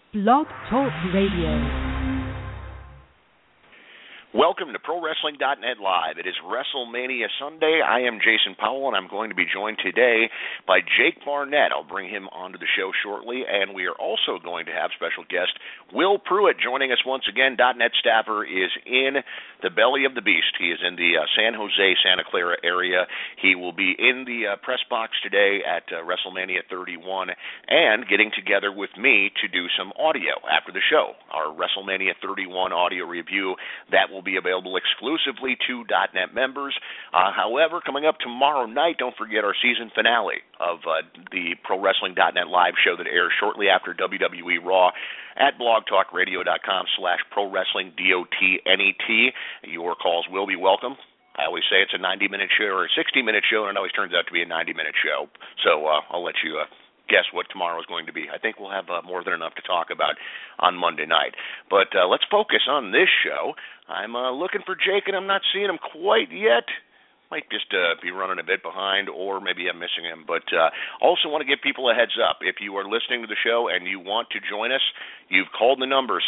Blog Talk Radio. Welcome to ProWrestling.net Live. It is WrestleMania Sunday. I am Jason Powell, and I'm going to be joined today by Jake Barnett. I'll bring him onto the show shortly, and we are also going to have special guest Will Pruitt joining us once again. .net staffer is in the belly of the beast. He is in the San Jose, Santa Clara area. He will be in the press box today at WrestleMania 31 and getting together with me to do some audio after the show. Our WrestleMania 31 audio review, that will be available exclusively to .net members. However, coming up tomorrow night, don't forget our season finale of the ProWrestling.net live show that airs shortly after WWE Raw at blogtalkradio.com/ProWrestlingDotNet. Your calls will be welcome. I always say it's a 90-minute show or a 60-minute show, and it always turns out to be a 90-minute show. So I'll let you guess what tomorrow is going to be. I think we'll have more than enough to talk about on Monday night. But let's focus on this show. I'm looking for Jake, and I'm not seeing him quite yet. Might just be running a bit behind, or maybe I'm missing him. But also want to give people a heads up. If you are listening to the show and you want to join us, you've called the number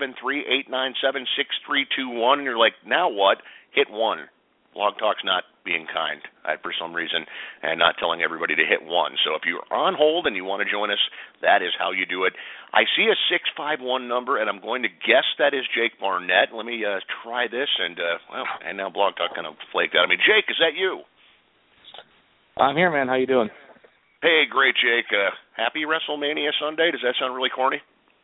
773-897-6321, and you're like, now what? Hit 1. Blog Talk's not being kind for some reason and not telling everybody to hit 1. So if you're on hold and you want to join us, that is how you do it. I see a 651 number, and I'm going to guess that is Jake Barnett. Let me try this, and now Blog Talk kind of flaked out. Jake, is that you? I'm here, man. How you doing? Hey, great, Jake. Happy WrestleMania Sunday. Does that sound really corny?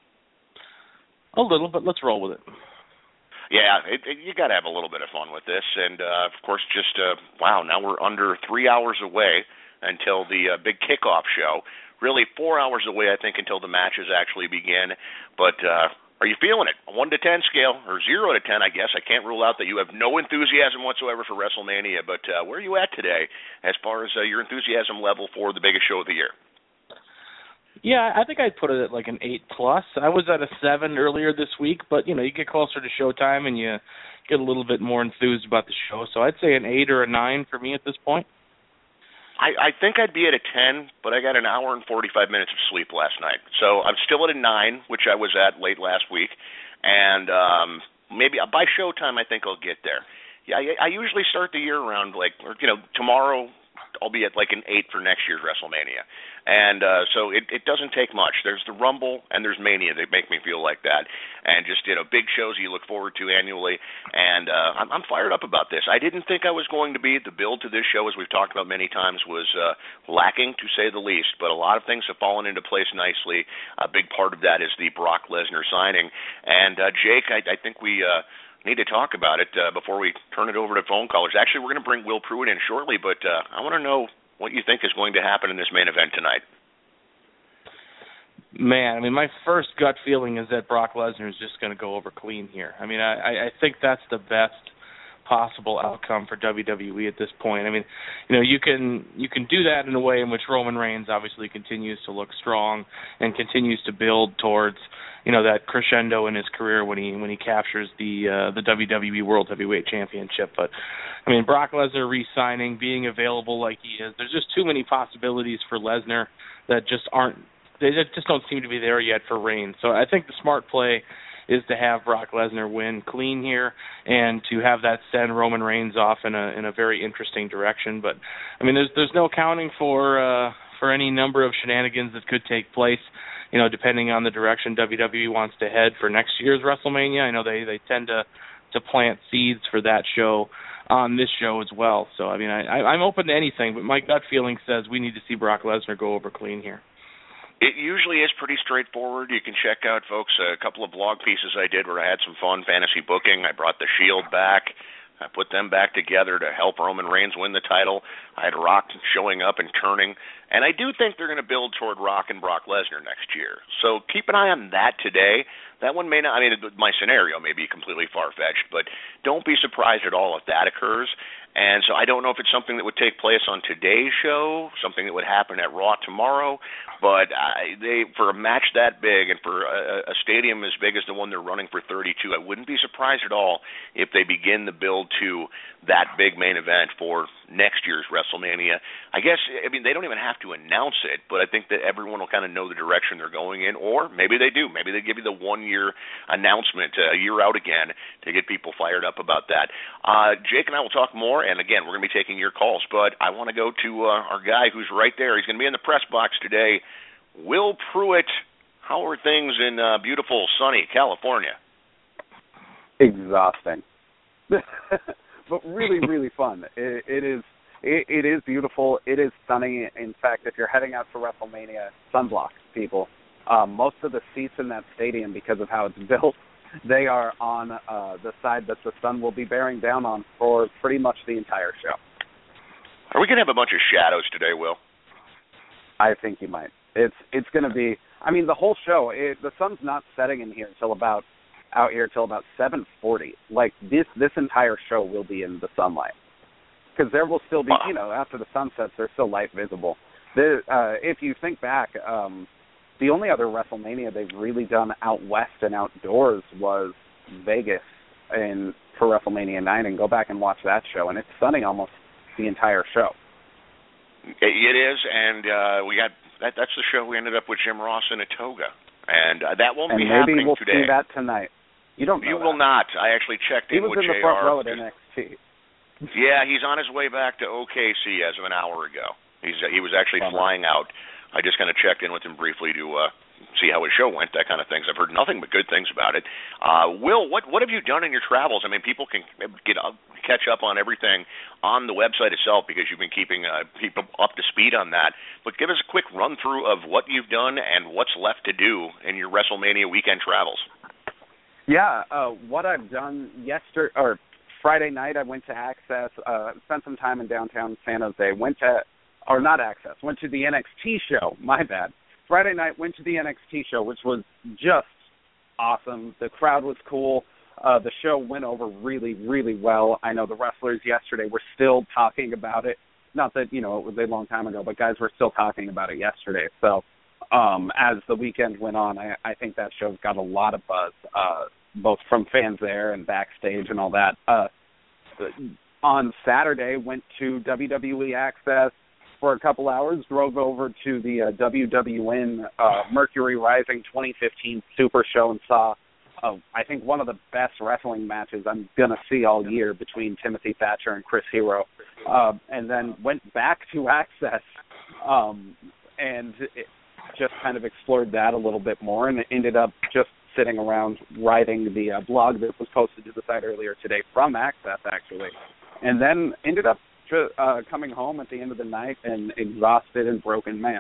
A little, but let's roll with it. Yeah, you got to have a little bit of fun with this. And, of course, just, now we're under 3 hours away until the big kickoff show. Really 4 hours away, I think, until the matches actually begin. But are you feeling it? A 1 to 10 scale, or 0 to 10, I guess. I can't rule out that you have no enthusiasm whatsoever for WrestleMania. But where are you at today as far as your enthusiasm level for the biggest show of the year? Yeah, I think I'd put it at like an 8+. I was at a 7 earlier this week, but, you get closer to showtime and you get a little bit more enthused about the show. So I'd say an 8 or a 9 for me at this point. I think I'd be at a 10, but I got an hour and 45 minutes of sleep last night. So I'm still at a 9, which I was at late last week. And maybe by showtime, I think I'll get there. Yeah, I usually start the year around tomorrow I'll be at like an 8 for next year's WrestleMania. And so it doesn't take much. There's the Rumble and there's Mania that make me feel like that. And just, big shows you look forward to annually. And I'm fired up about this. I didn't think I was going to be. The build to this show, as we've talked about many times, was lacking, to say the least. But a lot of things have fallen into place nicely. A big part of that is the Brock Lesnar signing. And, Jake, I think we need to talk about it before we turn it over to phone callers. Actually, we're going to bring Will Pruitt in shortly, but I want to know what you think is going to happen in this main event tonight. Man, my first gut feeling is that Brock Lesnar is just going to go over clean here. I think that's the best possible outcome for WWE at this point. You can do that in a way in which Roman Reigns obviously continues to look strong and continues to build towards that crescendo in his career when he captures the WWE World Heavyweight Championship. But Brock Lesnar re-signing, being available like he is, there's just too many possibilities for Lesnar that just don't seem to be there yet for Reigns. So I think the smart play is to have Brock Lesnar win clean here and to have that send Roman Reigns off in a very interesting direction. But there's no accounting for any number of shenanigans that could take place, depending on the direction WWE wants to head for next year's WrestleMania. I know they tend to plant seeds for that show on this show as well. So I'm open to anything, but my gut feeling says we need to see Brock Lesnar go over clean here. It usually is pretty straightforward. You can check out, folks, a couple of blog pieces I did where I had some fun fantasy booking. I brought the Shield back. I put them back together to help Roman Reigns win the title. I had Rock showing up and turning. And I do think they're going to build toward Rock and Brock Lesnar next year. So keep an eye on that today. that one may not, I mean, my scenario may be completely far-fetched, but don't be surprised at all if that occurs. And so I don't know if it's something that would take place on today's show, something that would happen at Raw tomorrow, but for a match that big and for a stadium as big as the one they're running for 32, I wouldn't be surprised at all if they begin the build to that big main event for next year's WrestleMania. I mean, they don't even have to announce it, but I think that everyone will kind of know the direction they're going in, or maybe they do. Maybe they give you the one-year announcement a year out again to get people fired up about that. Jake and I will talk more. And, again, we're going to be taking your calls, but I want to go to our guy who's right there. He's going to be in the press box today. Will Pruitt, how are things in beautiful, sunny California? Exhausting. But really, really fun. It is beautiful. It is sunny. In fact, if you're heading out to WrestleMania, sunblock, people. Most of the seats in that stadium, because of how it's built, they are on the side that the sun will be bearing down on for pretty much the entire show. Are we going to have a bunch of shadows today, Will? I think you might. It's going to be, I mean, the whole show, the sun's not setting in here until about 7:40. Like, this entire show will be in the sunlight. Because there will still be, after the sun sets, there's still light visible. If you think back, the only other WrestleMania they've really done out west and outdoors was Vegas for WrestleMania 9, and go back and watch that show, and it's sunny almost the entire show. It is, and we got that's the show we ended up with Jim Ross in a toga, and that won't be happening we'll today. See that tonight. You don't know You will not. I actually checked in with JR. He was in the front row at NXT. Yeah, he's on his way back to OKC as of an hour ago. He was actually flying out. I just kind of checked in with him briefly to see how his show went, that kind of things. I've heard nothing but good things about it. Will, what have you done in your travels? I mean, people can catch up on everything on the website itself because you've been keeping people up to speed on that. But give us a quick run-through of what you've done and what's left to do in your WrestleMania weekend travels. Yeah, what I've done Friday night, I went to Access, spent some time in downtown San Jose, went to the NXT show, my bad. Friday night, went to the NXT show, which was just awesome. The crowd was cool. The show went over really, really well. I know the wrestlers yesterday were still talking about it. Not that, it was a long time ago, but guys were still talking about it yesterday. So as the weekend went on, I think that show's got a lot of buzz, both from fans there and backstage and all that. On Saturday, went to WWE Access for a couple hours, drove over to the WWN Mercury Rising 2015 Super Show and saw, I think, one of the best wrestling matches I'm going to see all year between Timothy Thatcher and Chris Hero. And then went back to Access and just kind of explored that a little bit more, and ended up just sitting around writing the blog that was posted to the site earlier today from Access, actually. And then ended up coming home at the end of the night and exhausted and broken man.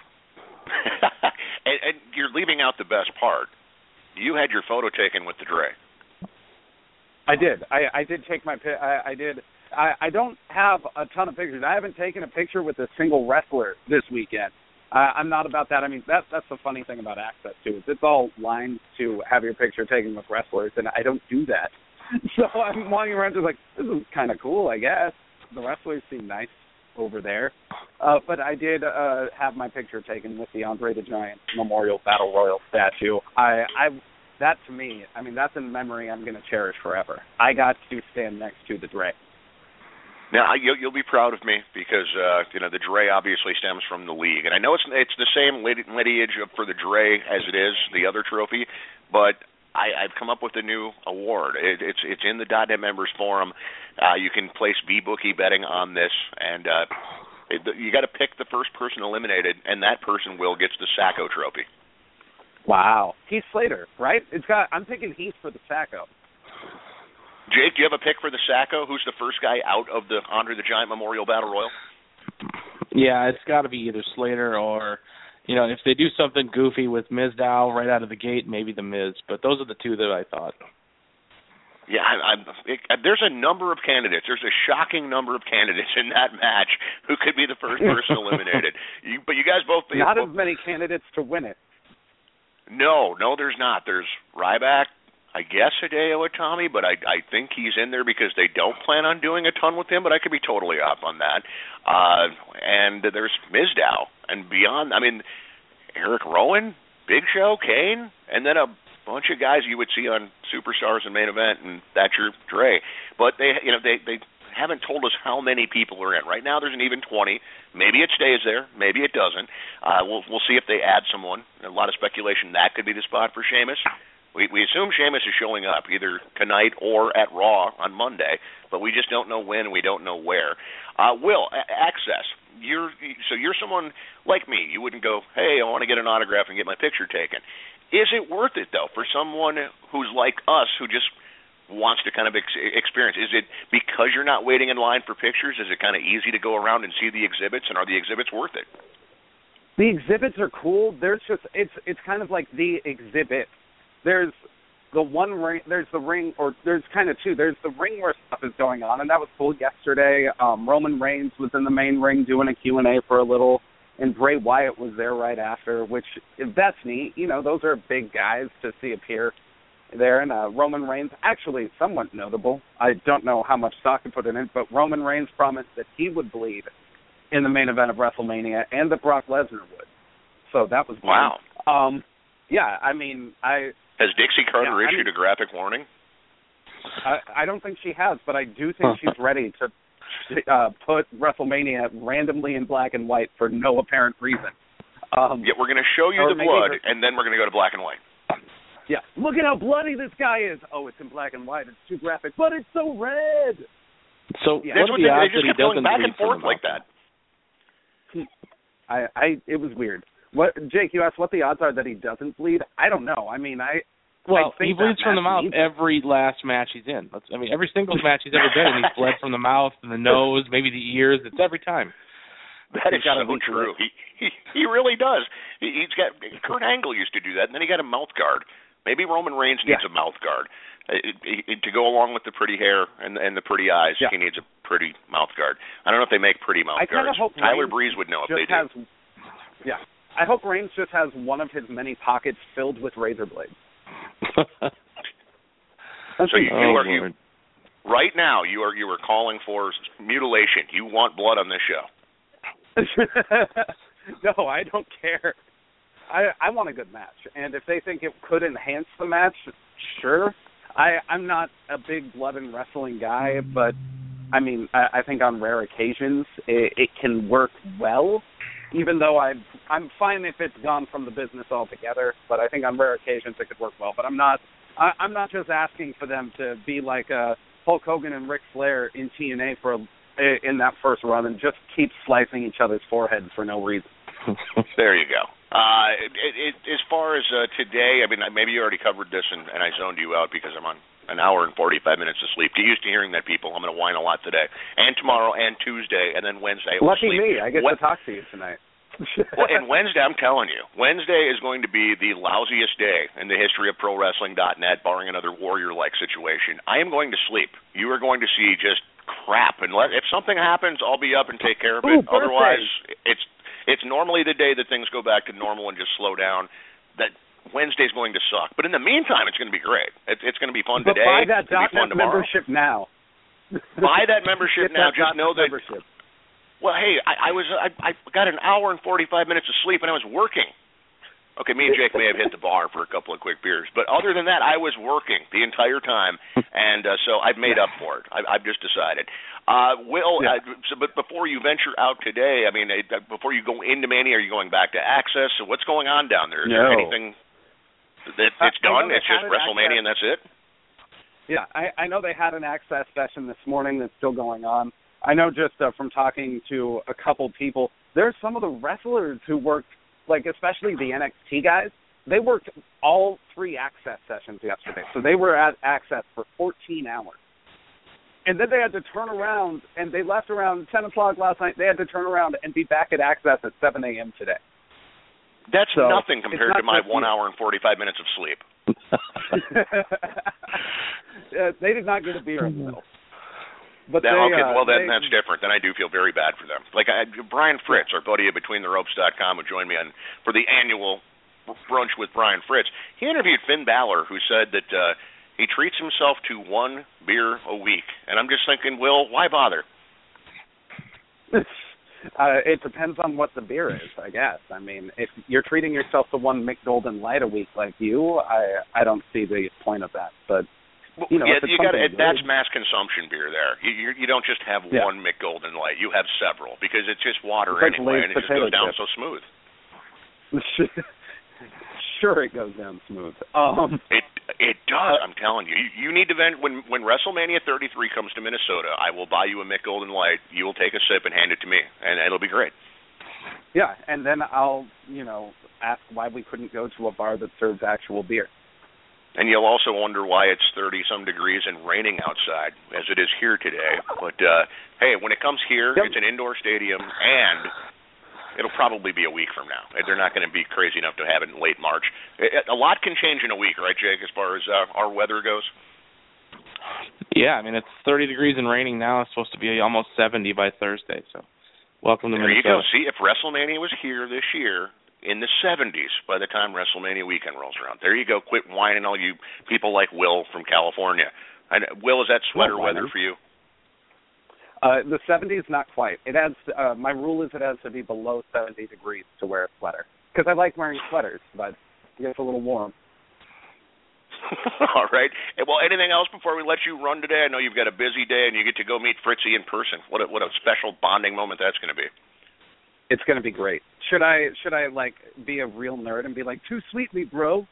and you're leaving out the best part. You had your photo taken with the Dre. I did. I did take my I did. I don't have a ton of pictures. I haven't taken a picture with a single wrestler this weekend. I'm not about that. I mean, that's the funny thing about Access, too. It's all lined to have your picture taken with wrestlers, and I don't do that. So I'm walking around just like, this is kind of cool, I guess. The wrestlers seem nice over there. But I did have my picture taken with the Andre the Giant Memorial Battle Royal statue. That, to me, I mean, that's a memory I'm going to cherish forever. I got to stand next to the Dre. Now, you'll be proud of me because, the Dre obviously stems from the league. And I know it's the same lineage for the Dre as it is the other trophy, but I've come up with a new award. It's in the .NET Members Forum. You can place V-Bookie betting on this, and you got to pick the first person eliminated, and that person gets the Sacco trophy. Wow. Heath Slater, right? I'm thinking Heath for the Sacco. Jake, do you have a pick for the Sacco? Who's the first guy out of the Andre the Giant Memorial Battle Royal? Yeah, it's got to be either Slater or, if they do something goofy with Mizdow right out of the gate, maybe the Miz. But those are the two that I thought. Yeah, there's a number of candidates. There's a shocking number of candidates in that match who could be the first person eliminated. But you guys both... Not as many candidates to win it. No, there's not. There's Ryback, I guess Hideo Itami, but I think he's in there because they don't plan on doing a ton with him, but I could be totally off on that. And there's Mizdow, and beyond, I mean, Eric Rowan, Big Show, Kane, and then a bunch of guys you would see on Superstars and Main Event, and Thatcher, Dre. But they haven't told us how many people are in. Right now there's an even 20. Maybe it stays there. Maybe it doesn't. We'll see if they add someone. A lot of speculation that could be the spot for Sheamus. We assume Sheamus is showing up either tonight or at Raw on Monday, but we just don't know when and we don't know where. Will, Access. You're someone like me. You wouldn't go, hey, I want to get an autograph and get my picture taken. Is it worth it, though, for someone who's like us who just wants to kind of experience? Is it because you're not waiting in line for pictures? Is it kind of easy to go around and see the exhibits, and are the exhibits worth it? The exhibits are cool. There's just it's kind of like the exhibit. There's the one ring. There's the ring, or there's kind of two. There's the ring where stuff is going on, and that was cool yesterday. Roman Reigns was in the main ring doing a Q&A for a little, and Bray Wyatt was there right after, which that's neat. You know, those are big guys to see appear there. And Roman Reigns, actually somewhat notable. I don't know how much stock to put in it, but Roman Reigns promised that he would bleed in the main event of WrestleMania, and that Brock Lesnar would. So that was wow. Yeah, I mean, has Dixie Carter issued a graphic warning? I don't think she has, but I do think she's ready to put WrestleMania randomly in black and white for no apparent reason. Yeah, we're going to show you the blood, and then we're going to go to black and white. Yeah, look at how bloody this guy is. Oh, it's in black and white. It's too graphic, but it's so red. So yeah, that's what they just kept going back and forth like that. It was weird. What, Jake? You asked what the odds are that he doesn't bleed. I don't know. I mean, he bleeds from the mouth every last match he's in. Every single match he's ever been in, he's bled from the mouth and the nose, maybe the ears. It's every time. That is so true. He really does. He's got Kurt Angle used to do that, and then he got a mouth guard. Maybe Roman Reigns needs a mouth guard to go along with the pretty hair and the pretty eyes. Yeah. He needs a pretty mouth guard. I don't know if they make pretty mouth guards. Tyler Breeze would know if they do. Yeah. I hope Reigns just has one of his many pockets filled with razor blades. So right now you are calling for mutilation. You want blood on this show? No, I don't care. I want a good match, and if they think it could enhance the match, sure. I'm not a big blood and wrestling guy, but I mean, I think on rare occasions it can work well. Even though I'm fine if it's gone from the business altogether, but I think on rare occasions it could work well. But I'm not just asking for them to be like Hulk Hogan and Ric Flair in TNA in that first run and just keep slicing each other's foreheads for no reason. There you go. As far as today, I mean, maybe you already covered this and I zoned you out because I'm on an hour and 45 minutes of sleep. Get used to hearing that, people. I'm going to whine a lot today, and tomorrow, and Tuesday, and then Wednesday. Lucky me, I get to talk to you tonight. Well, and Wednesday, I'm telling you, Wednesday is going to be the lousiest day in the history of ProWrestling.net, barring another Warrior-like situation. I am going to sleep. You are going to see just crap, and if something happens, I'll be up and take care of it. Otherwise, it's normally the day that things go back to normal and just slow down. That Wednesday's going to suck, but in the meantime, it's going to be great. It's going to be fun today. Buy that .net membership now. Buy that membership now. Just know that. Membership. Well, hey, I got an hour and 45 minutes of sleep, and I was working. Okay, me and Jake may have hit the bar for a couple of quick beers, but other than that, I was working the entire time, and so I've made up for it. I've just decided. But before you venture out today, I mean, before you go into Mania, are you going back to Access? So what's going on down there? Is there anything it's done? It's just WrestleMania and that's it? Yeah, I know they had an Access session this morning that's still going on. I know just from talking to a couple people, there's some of the wrestlers who worked, like especially the NXT guys, they worked all 3 Access sessions yesterday. So they were at Access for 14 hours. And then they had to turn around, and they left around 10 o'clock last night. They had to turn around and be back at Access at 7 a.m. today. That's nothing compared to my 1 hour and 45 minutes of sleep. They did not get a beer in the middle. But then that's different. Then I do feel very bad for them. Like Brian Fritz, our buddy at BetweenTheRopes.com, who joined me for the annual Brunch with Brian Fritz, he interviewed Finn Balor, who said that he treats himself to one beer a week. And I'm just thinking, Will, why bother? It depends on what the beer is, I guess. I mean, if you're treating yourself to one Mick Golden Light a week like you, I don't see the point of that. But you know, yeah, you got that's mass consumption beer there. You don't just have one Mick Golden Light. You have several because it's just water anyway, and it just goes down so smooth. Sure, it goes down smooth. It does. I'm telling you. You need to when WrestleMania 33 comes to Minnesota, I will buy you a Mick Golden Light. You will take a sip and hand it to me, and it'll be great. Yeah, and then I'll ask why we couldn't go to a bar that serves actual beer. And you'll also wonder why it's 30-some degrees and raining outside, as it is here today. But, hey, when it comes here, it's an indoor stadium, and it'll probably be a week from now. They're not going to be crazy enough to have it in late March. A lot can change in a week, right, Jake, as far as our weather goes? Yeah, I mean, it's 30 degrees and raining now. It's supposed to be almost 70 by Thursday, so welcome to Minnesota. There you go. See, if WrestleMania was here this year, in the 70s by the time WrestleMania weekend rolls around. There you go. Quit whining, all you people like Will from California. Will, is that sweater weather for you? The 70s, not quite. It has. My rule is it has to be below 70 degrees to wear a sweater. Because I like wearing sweaters, but it gets a little warm. All right. Well, anything else before we let you run today? I know you've got a busy day and you get to go meet Fritzy in person. What a special bonding moment that's going to be. It's going to be great. Should I like be a real nerd and be like, too sweetly, bro?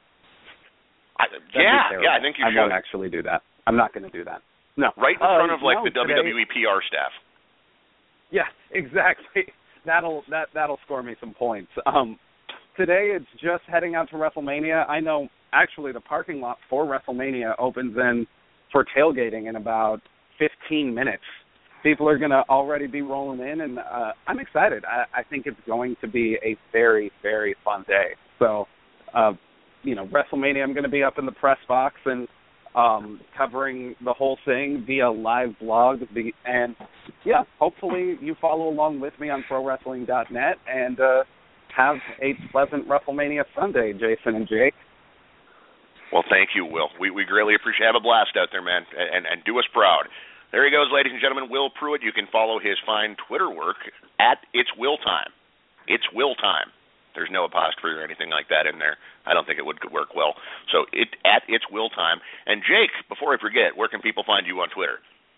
Yeah, I think you should. I won't actually do that. I'm not going to do that. No. Right in front of the WWE PR staff. Yeah, exactly. That'll score me some points. Today it's just heading out to WrestleMania. I know actually the parking lot for WrestleMania opens in for tailgating in about 15 minutes. People are going to already be rolling in, and I'm excited. I think it's going to be a very, very fun day. So, WrestleMania, I'm going to be up in the press box and covering the whole thing via live blog. And, yeah, hopefully you follow along with me on ProWrestling.net and have a pleasant WrestleMania Sunday, Jason and Jake. Well, thank you, Will. We greatly appreciate it. Have a blast out there, man, and do us proud. There he goes, ladies and gentlemen, Will Pruitt. You can follow his fine Twitter work at It's Will Time. It's Will Time. There's no apostrophe or anything like that in there. I don't think it would work well. So at It's Will Time. And Jake, before I forget, where can people find you on Twitter?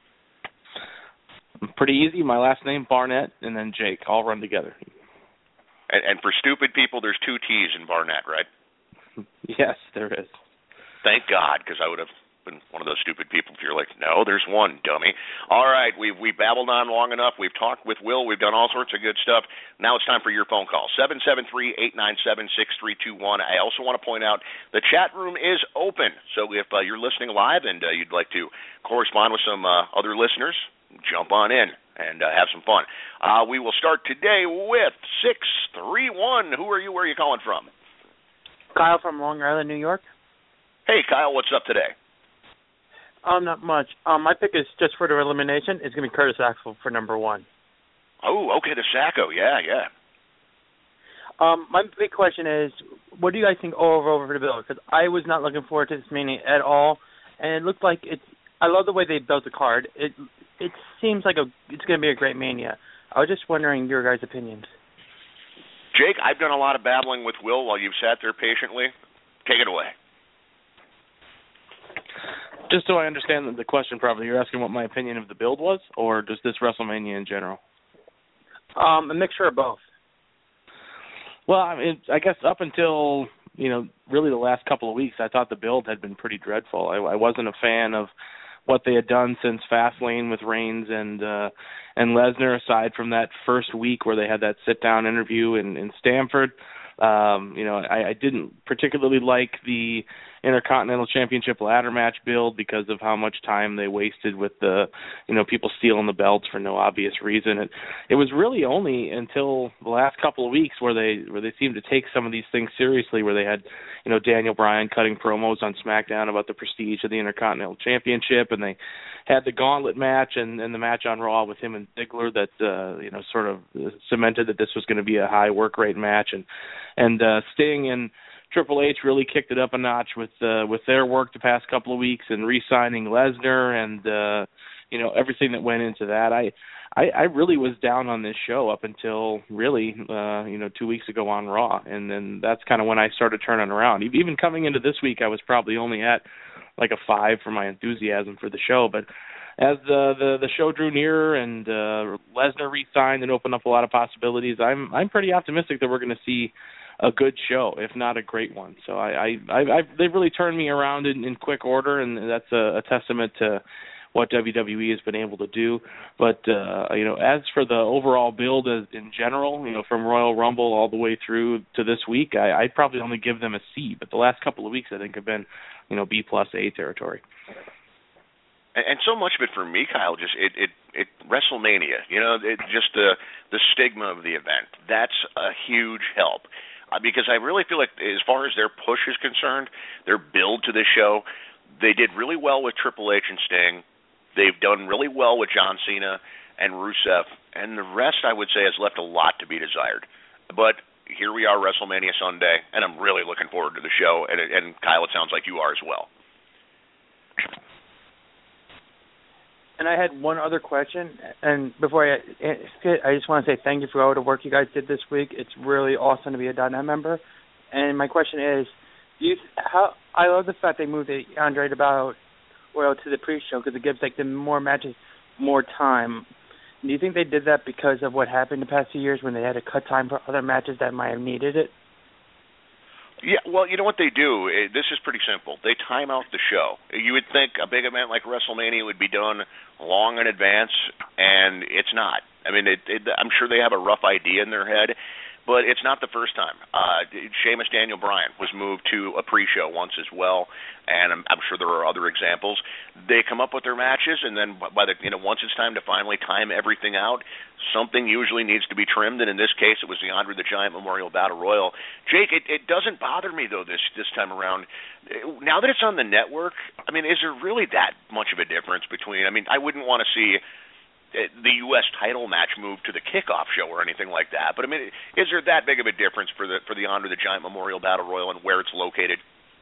Pretty easy. My last name, Barnett, and then Jake, all run together. And for stupid people, there's 2 T's in Barnett, right? Yes, there is. Thank God, because I would have been one of those stupid people if you're like, no, there's one, dummy. All right, we babbled on long enough. We've talked with Will. We've done all sorts of good stuff. Now it's time for your phone call, 773-897-6321. I also want to point out the chat room is open. So if you're listening live and you'd like to correspond with some other listeners, jump on in and have some fun. We will start today with 631. Who are you? Where are you calling from? Kyle from Long Island, New York. Hey, Kyle, what's up today? Not much. My pick is just for the elimination. It's going to be Curtis Axel for number 1. Oh, okay, the Sacco. Yeah. My big question is, what do you guys think over the bill? Because I was not looking forward to this Mania at all, and it looked like it's. I love the way they built the card. It seems like it's going to be a great Mania. I was just wondering your guys' opinions. Jake, I've done a lot of babbling with Will while you've sat there patiently. Take it away. Just so I understand the question properly, you're asking what my opinion of the build was, or just this WrestleMania in general? A mixture of both. Well, I mean, I guess up until, really the last couple of weeks, I thought the build had been pretty dreadful. I wasn't a fan of what they had done since Fastlane with Reigns and Lesnar, aside from that first week where they had that sit-down interview in Stamford. I didn't particularly like the Intercontinental Championship ladder match build because of how much time they wasted with the, people stealing the belts for no obvious reason. It was really only until the last couple of weeks where they seemed to take some of these things seriously, where they had, Daniel Bryan cutting promos on SmackDown about the prestige of the Intercontinental Championship, and they had the gauntlet match and the match on Raw with him and Ziggler that sort of cemented that this was going to be a high work rate match, and Sting and Triple H really kicked it up a notch with their work the past couple of weeks and re-signing Lesnar and everything that went into that. I really was down on this show up until really 2 weeks ago on Raw, and then that's kind of when I started turning around. Even coming into this week, I was probably only at like a 5 for my enthusiasm for the show, but as the show drew nearer and Lesnar re-signed and opened up a lot of possibilities, I'm pretty optimistic that we're going to see a good show, if not a great one. So they've really turned me around in quick order, and that's a testament to what WWE has been able to do. But as for the overall build in general, from Royal Rumble all the way through to this week, I'd probably only give them a C. But the last couple of weeks, I think, have been B plus A territory. And so much of it for me, Kyle, just it WrestleMania, just the stigma of the event. That's a huge help. Because I really feel like as far as their push is concerned, their build to this show, they did really well with Triple H and Sting. They've done really well with John Cena and Rusev. And the rest, I would say, has left a lot to be desired. But here we are, WrestleMania Sunday, and I'm really looking forward to the show. And Kyle, it sounds like you are as well. And I had one other question, and before I just want to say thank you for all the work you guys did this week. It's really awesome to be a .NET member. And my question is, I love the fact they moved the Andre the Battle Royal to the pre-show because it gives the more matches more time. Do you think they did that because of what happened the past few years when they had to cut time for other matches that might have needed it? Yeah, well, you know what they do? This is pretty simple. They time out the show. You would think a big event like WrestleMania would be done long in advance, and it's not. I mean, I'm sure they have a rough idea in their head, but it's not the first time. Sheamus Daniel Bryan was moved to a pre-show once as well, and I'm sure there are other examples. They come up with their matches, and then once it's time to finally time everything out, something usually needs to be trimmed, and in this case, it was the Andre the Giant Memorial Battle Royal. Jake, it doesn't bother me though this time around. Now that it's on the network, I mean, is there really that much of a difference between? I mean, I wouldn't want to see the U.S. title match move to the kickoff show or anything like that. But I mean, is there that big of a difference for the Andre the Giant Memorial Battle Royal and where it's located?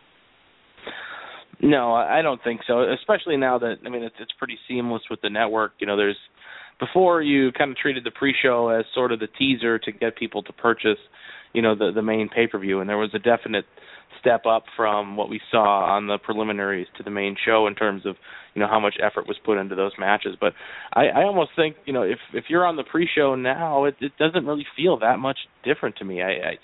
No, I don't think so. Especially now that it's pretty seamless with the network. There's before you kind of treated the pre-show as sort of the teaser to get people to purchase, the main pay-per-view, and there was a definite step up from what we saw on the preliminaries to the main show in terms of how much effort was put into those matches. But I almost think if you're on the pre-show now, it doesn't really feel that much different to me.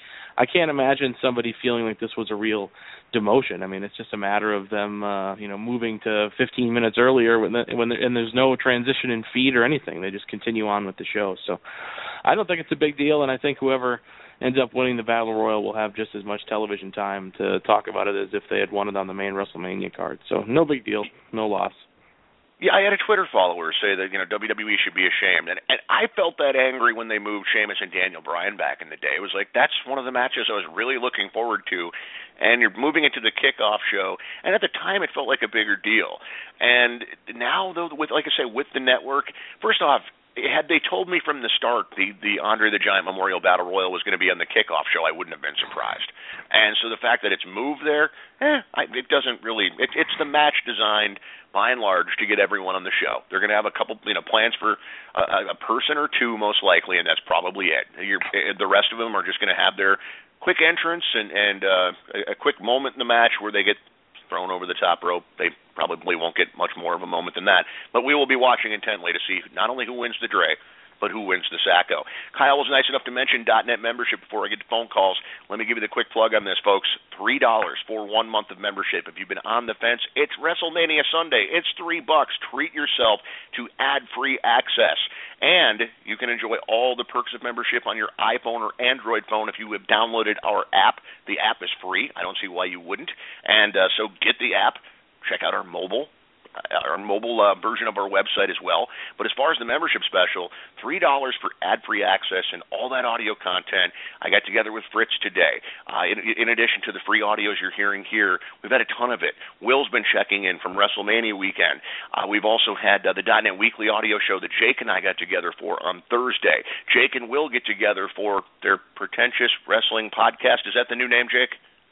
I can't imagine somebody feeling like this was a real demotion. I mean, it's just a matter of them moving to 15 minutes earlier and there's no transition in feed or anything. They just continue on with the show. So I don't think it's a big deal, and I think whoever ends up winning the Battle Royal will have just as much television time to talk about it as if they had won it on the main WrestleMania card. So no big deal, no loss. Yeah, I had a Twitter follower say that WWE should be ashamed, and I felt that angry when they moved Sheamus and Daniel Bryan back in the day. It was like that's one of the matches I was really looking forward to, and you're moving it to the kickoff show, and at the time it felt like a bigger deal. And now, though, with like I say, with the network, first off, had they told me from the start the Andre the Giant Memorial Battle Royal was going to be on the kickoff show, I wouldn't have been surprised. And so the fact that it's moved there, it doesn't really. It's the match designed by and large to get everyone on the show. They're going to have a couple plans for a person or two most likely, and that's probably it. The rest of them are just going to have their quick entrance and a quick moment in the match where they get thrown over the top rope. They probably won't get much more of a moment than that. But we will be watching intently to see not only who wins the Dre, but who wins the Sacco. Kyle was nice enough to mention .NET membership before I get to phone calls. Let me give you the quick plug on this, folks. $3 for 1 month of membership. If you've been on the fence, it's WrestleMania Sunday. It's $3. Treat yourself to ad-free access. And you can enjoy all the perks of membership on your iPhone or Android phone if you have downloaded our app. The app is free. I don't see why you wouldn't. And so get the app. Check out our mobile our mobile version of our website as well. But as far as the membership special, $3 for ad-free access and all that audio content. I got together with Fritz today. In addition to the free audios you're hearing here, we've had a ton of it. Will's been checking in from WrestleMania weekend. We've also had the .NET Weekly audio show that Jake and I got together for on Thursday. Jake and Will get together for their Pretentious Wrestling podcast. Is that the new name, Jake?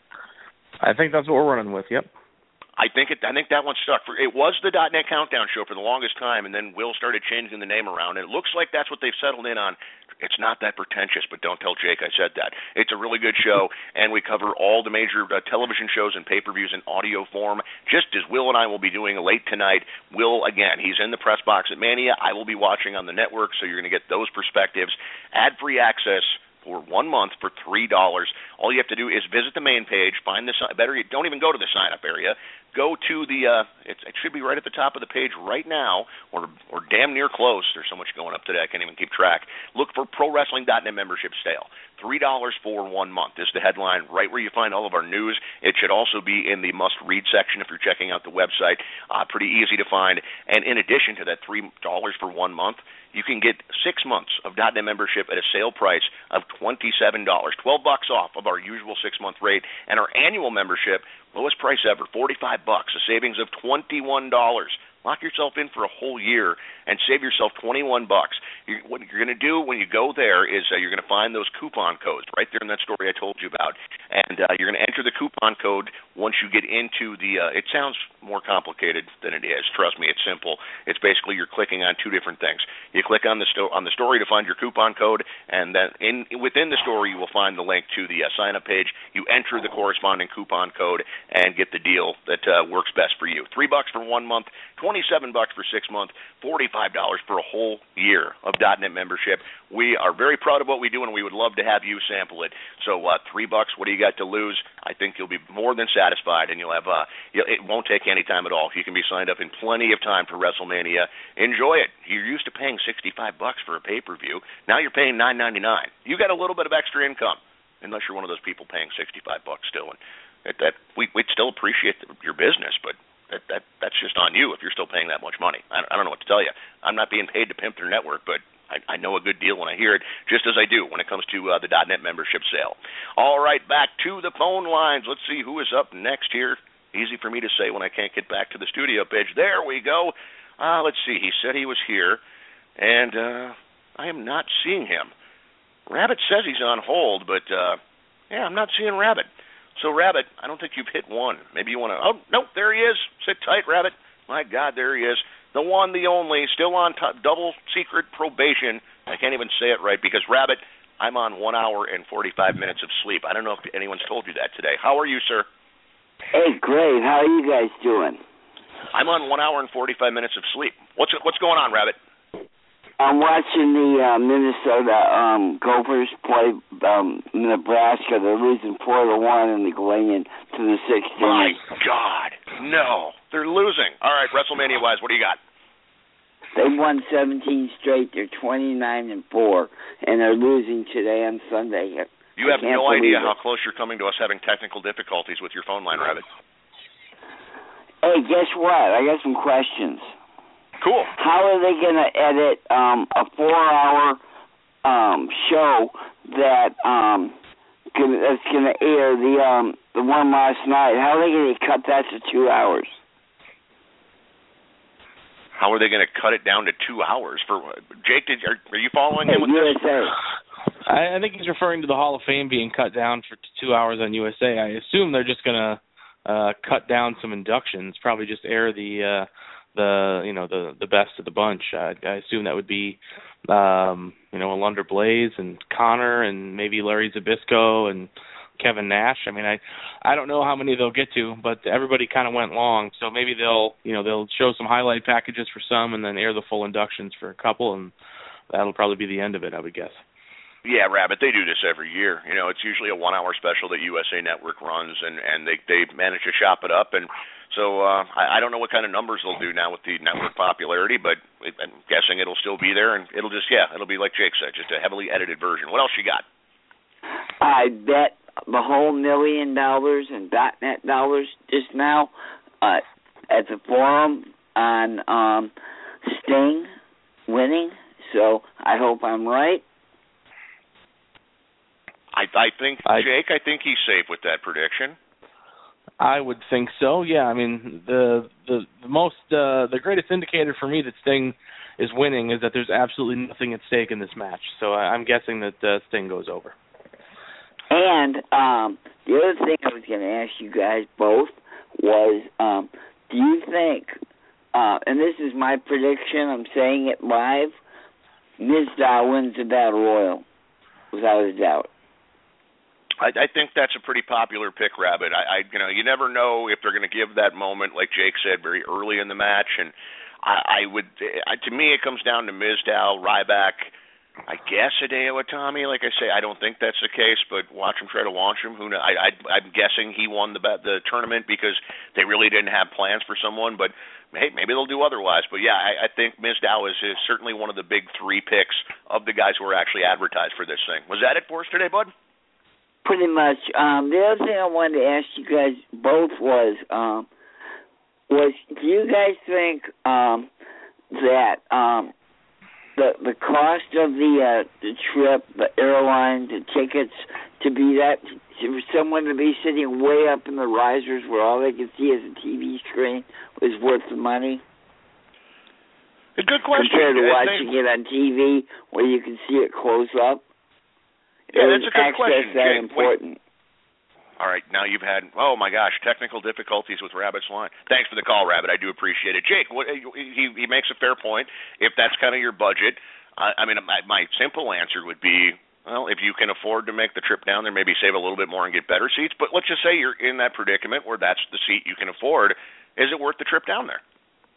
I think that's what we're running with, yep. I think that one stuck. It was the .NET Countdown Show for the longest time, and then Will started changing the name around, and it looks like that's what they've settled in on. It's not that pretentious, but don't tell Jake I said that. It's a really good show, and we cover all the major television shows and pay-per-views in audio form, just as Will and I will be doing late tonight. Will, again, he's in the press box at Mania. I will be watching on the network, so you're going to get those perspectives. Ad-free access for 1 month for $3. All you have to do is visit the main page, find the don't even go to the sign-up area. Go to the it should be right at the top of the page right now, or damn near close. There's so much going up today I can't even keep track. Look for ProWrestling.net membership sale. $3 for 1 month is the headline, right where you find all of our news. It should also be in the must-read section if you're checking out the website. Pretty easy to find. And in addition to that $3 for 1 month, you can get 6 months of .NET membership at a sale price of $27, $12 off of our usual 6-month rate, and our annual membership, lowest price ever, $45, a savings of $21. Lock yourself in for a whole year and save yourself $21. What you're going to do when you go there is you're going to find those coupon codes right there in that story I told you about, and you're going to enter the coupon code once you get into the it sounds more complicated than it is. Trust me, it's simple. It's basically you're clicking on two different things. You click on the story to find your coupon code, and then within the story you will find the link to the sign-up page. You enter the corresponding coupon code and get the deal that works best for you. $3 for 1 month, $27 for 6 months, $45 for a whole year of .NET membership. We are very proud of what we do, and we would love to have you sample it. So $3, what do you got to lose? I think you'll be more than satisfied, and you'll have it won't take any time at all. You can be signed up in plenty of time for WrestleMania. Enjoy it. You're used to paying $65 for a pay-per-view. Now you're paying $9.99. You got a little bit of extra income, unless you're one of those people paying $65 still. And we'd still appreciate your business, but that's just on you if you're still paying that much money. I don't know what to tell you. I'm not being paid to pimp their network, but I know a good deal when I hear it, just as I do when it comes to the .NET membership sale. All right, back to the phone lines. Let's see who is up next here. Easy for me to say when I can't get back to the studio page. There we go. Let's see. He said he was here, and I am not seeing him. Rabbit says he's on hold, but I'm not seeing Rabbit. So, Rabbit, I don't think you've hit one. Maybe you want to... Oh, nope, there he is. Sit tight, Rabbit. My God, there he is. The one, the only, still on double secret probation. I can't even say it right because, Rabbit, I'm on 1 hour and 45 minutes of sleep. I don't know if anyone's told you that today. How are you, sir? Hey, great. How are you guys doing? I'm on 1 hour and 45 minutes of sleep. What's going on, Rabbit? I'm watching the Minnesota Gophers play Nebraska. They're losing 4-1, and they're going into the 6th My inning. God, no, they're losing. All right, WrestleMania-wise, what do you got? They won 17 straight. They're 29-4, and they're losing today on Sunday. You have no idea how close you're coming to us having technical difficulties with your phone line, Rabbit. Hey, guess what? I got some questions. Cool. How are they going to edit a 4-hour show that's going to air the one last night? How are they going to cut that to 2 hours? How are they going to cut it down to 2 hours? For Jake, are you following him with USA. this? I think he's referring to the Hall of Fame being cut down for 2 hours on USA. I assume they're just going to cut down some inductions, probably just air the best of the bunch. I assume that would be Alundra Blaze and Connor and maybe Larry Zbyszko and Kevin Nash. I mean, I don't know how many they'll get to, but everybody kind of went long, so maybe they'll show some highlight packages for some and then air the full inductions for a couple, and that'll probably be the end of it, I would guess. Yeah, Rabbit, they do this every year. It's usually a 1 hour special that USA Network runs, and they manage to shop it up. And so I don't know what kind of numbers they'll do now with the network popularity, but I'm guessing it'll still be there, and it'll be like Jake said, just a heavily edited version. What else you got? I bet the whole $1 million in .NET dollars just now at the forum on Sting winning, so I hope I'm right. I think, Jake, I think he's safe with that prediction. I would think so. Yeah, I mean the greatest indicator for me that Sting is winning is that there's absolutely nothing at stake in this match. So I'm guessing that Sting goes over. And the other thing I was going to ask you guys both was, do you think, and this is my prediction, I'm saying it live, Mizdow wins the Battle Royal, without a doubt. I think that's a pretty popular pick, Rabbit. You never know if they're going to give that moment, like Jake said, very early in the match. And to me, it comes down to Mizdow, Ryback, I guess Hideo Itami. Like I say, I don't think that's the case, but watch him try to launch him. Who knows? I'm guessing he won the tournament because they really didn't have plans for someone. But hey, maybe they'll do otherwise. But yeah, I think Mizdow is certainly one of the big three picks of the guys who are actually advertised for this thing. Was that it for us today, bud? Pretty much. The other thing I wanted to ask you guys both was do you guys think that the cost of the trip, the airline, the tickets, to be that, for someone to be sitting way up in the risers where all they can see is a TV screen was worth the money? A good question. Compared to watching it on TV where you can see it close up? Yeah, that's a good question. That important? All right, now you've had, oh my gosh, technical difficulties with Rabbit's line. Thanks for the call, Rabbit. I do appreciate it. Jake, he makes a fair point. If that's kind of your budget, my simple answer would be, well, if you can afford to make the trip down there, maybe save a little bit more and get better seats. But let's just say you're in that predicament where that's the seat you can afford. Is it worth the trip down there?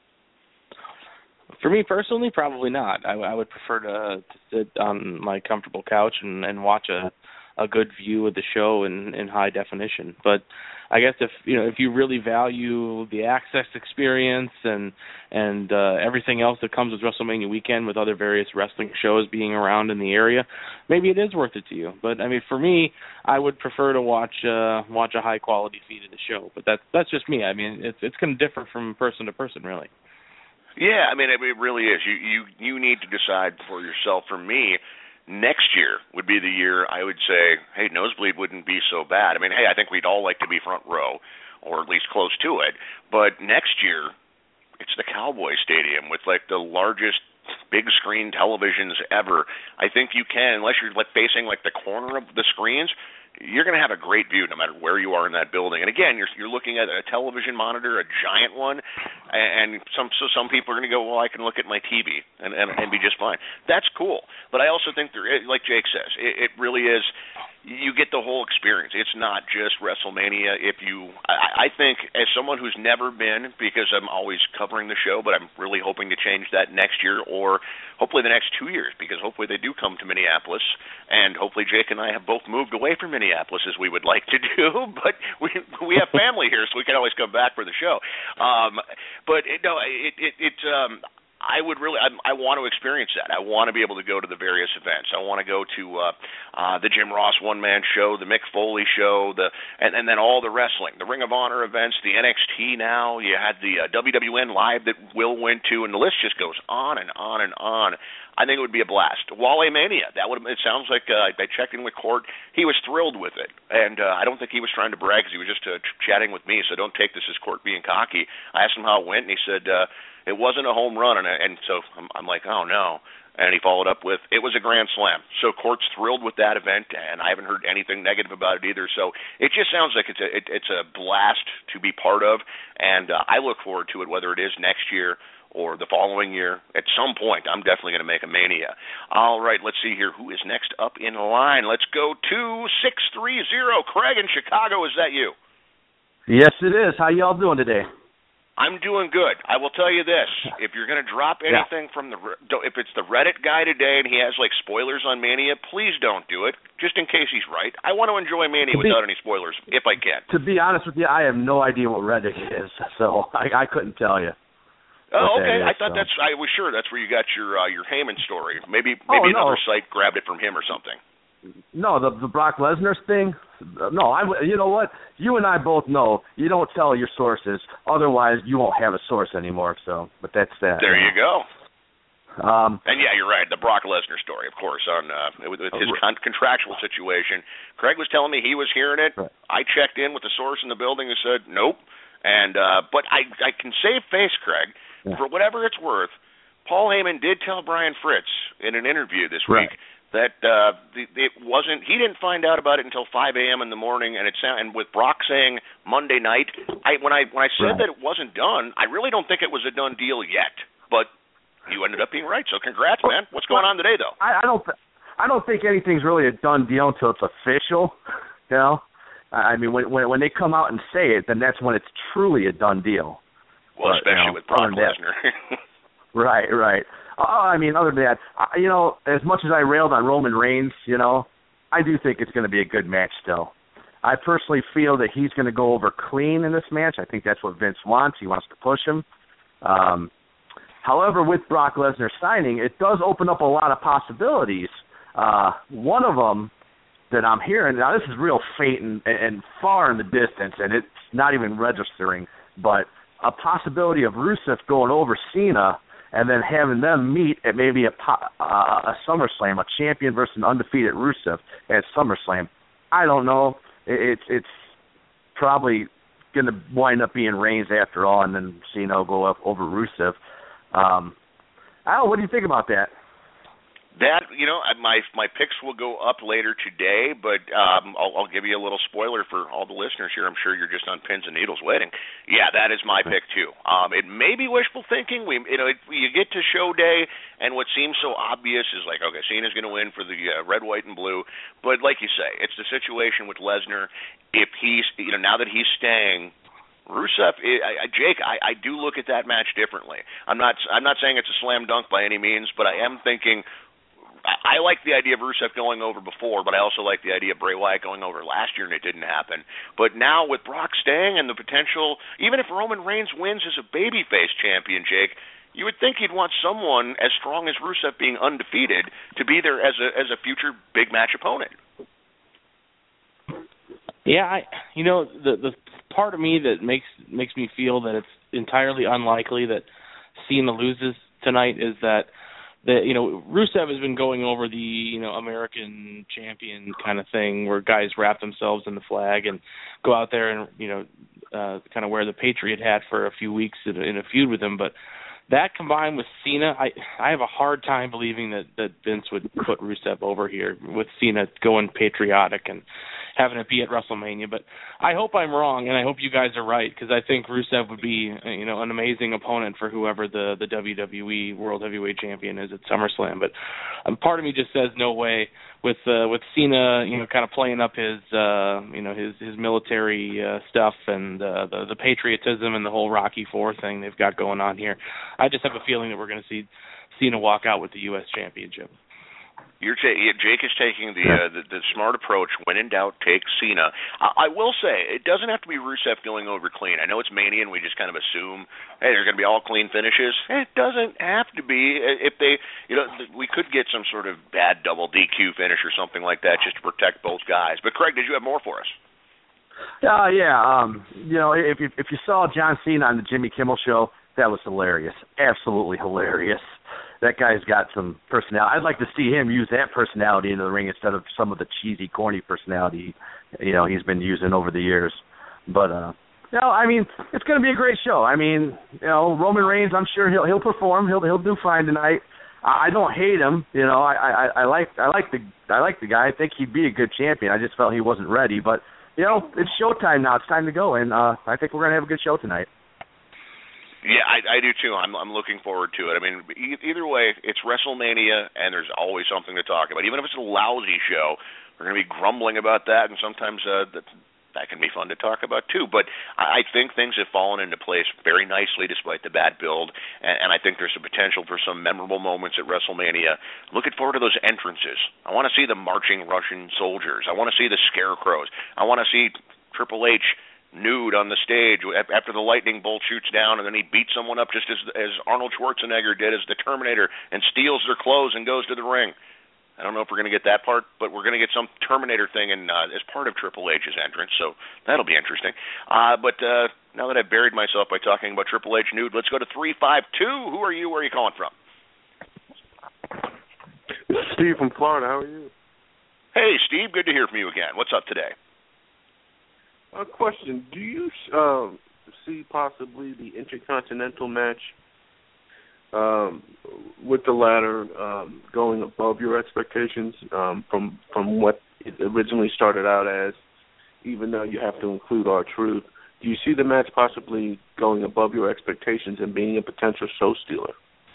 For me personally, probably not. I would prefer to sit on my comfortable couch and watch a good view of the show in high definition. But I guess if you really value the access experience and everything else that comes with WrestleMania weekend, with other various wrestling shows being around in the area, maybe it is worth it to you. But I mean, for me, I would prefer to watch a high quality feed of the show. But that's just me. I mean, it's going to differ from person to person, really. Yeah, I mean, it really is. You need to decide for yourself. For me, next year would be the year I would say, hey, nosebleed wouldn't be so bad. I mean, hey, I think we'd all like to be front row, or at least close to it. But next year, it's the Cowboy Stadium with like the largest big screen televisions ever. I think you can, unless you're facing like the corner of the screens, you're going to have a great view no matter where you are in that building. And again, you're looking at a television monitor, a giant one, and some people are going to go, well, I can look at my TV and be just fine. That's cool. But I also think, like Jake says, it really is, you get the whole experience. It's not just WrestleMania. I think as someone who's never been, because I'm always covering the show, but I'm really hoping to change that next year or hopefully the next 2 years, because hopefully they do come to Minneapolis, and hopefully Jake and I have both moved away from Minneapolis as we would like to do, but we have family here, so we can always come back for the show. I want to experience that. I want to be able to go to the various events. I want to go to the Jim Ross one-man show, the Mick Foley show, and then all the wrestling, the Ring of Honor events, the NXT now. You had the WWN Live that Will went to, and the list just goes on and on and on. I think it would be a blast. Wale Mania, it sounds like I checked in with Court. He was thrilled with it, and I don't think he was trying to brag because he was just chatting with me, so don't take this as Court being cocky. I asked him how it went, and he said it wasn't a home run, and so I'm like, oh, no. And he followed up with, it was a grand slam. So Court's thrilled with that event, and I haven't heard anything negative about it either. So it just sounds like it's a blast to be part of, and I look forward to it, whether it is next year or the following year. At some point, I'm definitely going to make a Mania. All right, let's see here. Who is next up in line? Let's go to 630. Craig in Chicago, is that you? Yes, it is. How y'all doing today? I'm doing good. I will tell you this: if you're going to drop anything from if it's the Reddit guy today and he has like spoilers on Mania, please don't do it. Just in case he's right. I want to enjoy Mania without any spoilers, if I can. To be honest with you, I have no idea what Reddit is, so I couldn't tell you. Oh, okay. I thought I was sure that's where you got your Heyman story. Maybe another site grabbed it from him or something. No, the Brock Lesnar thing. No, you know what? You and I both know you don't tell your sources. Otherwise, you won't have a source anymore. So, but that's that. There you go. And yeah, you're right. The Brock Lesnar story, of course, on with his contractual situation. Craig was telling me he was hearing it. Right. I checked in with the source in the building who said nope. And but I can save face, Craig, for whatever it's worth. Paul Heyman did tell Brian Fritz in an interview this week that it wasn't. He didn't find out about it until 5 a.m. in the morning, and and with Brock saying Monday night, when I said that it wasn't done, I really don't think it was a done deal yet. But you ended up being right, so congrats, man. What's going on today, though? I don't think anything's really a done deal until it's official. You know, I mean, when they come out and say it, then that's when it's truly a done deal. Well, but, especially with Brock Lesnar. Right. I mean, other than that, as much as I railed on Roman Reigns, I do think it's going to be a good match still. I personally feel that he's going to go over clean in this match. I think that's what Vince wants. He wants to push him. However, with Brock Lesnar signing, it does open up a lot of possibilities. One of them that I'm hearing, now this is real faint and far in the distance, and it's not even registering, but a possibility of Rusev going over Cena and then having them meet at maybe a SummerSlam, a champion versus an undefeated Rusev at SummerSlam. I don't know. It's probably going to wind up being Reigns after all, and then Cena will go up over Rusev. Al, what do you think about that? That, my picks will go up later today, but I'll give you a little spoiler for all the listeners here. I'm sure you're just on pins and needles waiting. Yeah, that is my pick too. It may be wishful thinking. You get to show day, and what seems so obvious is like, okay, Cena's going to win for the red, white, and blue. But like you say, it's the situation with Lesnar. If he's, now that he's staying, Rusev, Jake, I do look at that match differently. I'm not saying it's a slam dunk by any means, but I am thinking. I like the idea of Rusev going over before, but I also like the idea of Bray Wyatt going over last year, and it didn't happen. But now with Brock staying and the potential, even if Roman Reigns wins as a babyface champion, Jake, you would think he'd want someone as strong as Rusev being undefeated to be there as a future big match opponent. Yeah, the part of me that makes me feel that it's entirely unlikely that Cena loses tonight is that Rusev has been going over the American champion kind of thing where guys wrap themselves in the flag and go out there and kind of wear the Patriot hat for a few weeks in a feud with him. But that combined with Cena, I have a hard time believing that Vince would put Rusev over here with Cena going patriotic and having it be at WrestleMania. But I hope I'm wrong, and I hope you guys are right, because I think Rusev would be an amazing opponent for whoever the WWE World Heavyweight Champion is at SummerSlam. But part of me just says no way with Cena, kind of playing up his his military stuff and the patriotism and the whole Rocky IV thing they've got going on here. I just have a feeling that we're going to see Cena walk out with the U.S. Championship. Jake is taking the smart approach. When in doubt, take Cena. I will say, it doesn't have to be Rusev going over clean. I know it's Mania, and we just kind of assume, hey, there's going to be all clean finishes. It doesn't have to be. If they, we could get some sort of bad double DQ finish or something like that just to protect both guys. But Craig, did you have more for us? Yeah. If you saw John Cena on the Jimmy Kimmel Show, that was hilarious. Absolutely hilarious. That guy's got some personality. I'd like to see him use that personality in the ring instead of some of the cheesy, corny personality, he's been using over the years. But, I mean, it's going to be a great show. I mean, Roman Reigns, I'm sure he'll perform. He'll do fine tonight. I don't hate him. I like the guy. I think he'd be a good champion. I just felt he wasn't ready. But, it's showtime now. It's time to go, and I think we're going to have a good show tonight. Yeah, I do too. I'm looking forward to it. I mean, either way, it's WrestleMania, and there's always something to talk about. Even if it's a lousy show, we're going to be grumbling about that, and sometimes that can be fun to talk about too. But I think things have fallen into place very nicely despite the bad build, and I think there's a potential for some memorable moments at WrestleMania. Looking forward to those entrances. I want to see the marching Russian soldiers. I want to see the scarecrows. I want to see Triple H nude on the stage after the lightning bolt shoots down, and then he beats someone up just as Arnold Schwarzenegger did as the Terminator and steals their clothes and goes to the ring. I don't know if we're going to get that part, but we're going to get some Terminator thing as part of Triple H's entrance, so that'll be interesting. But now that I've buried myself by talking about Triple H nude, let's go to 352. Who are you? Where are you calling from? Steve from Florida. How are you? Hey, Steve. Good to hear from you again. What's up today? A question. Do you see possibly the Intercontinental match with the ladder going above your expectations from what it originally started out as, even though you have to include R-Truth? Do you see the match possibly going above your expectations and being a potential show stealer?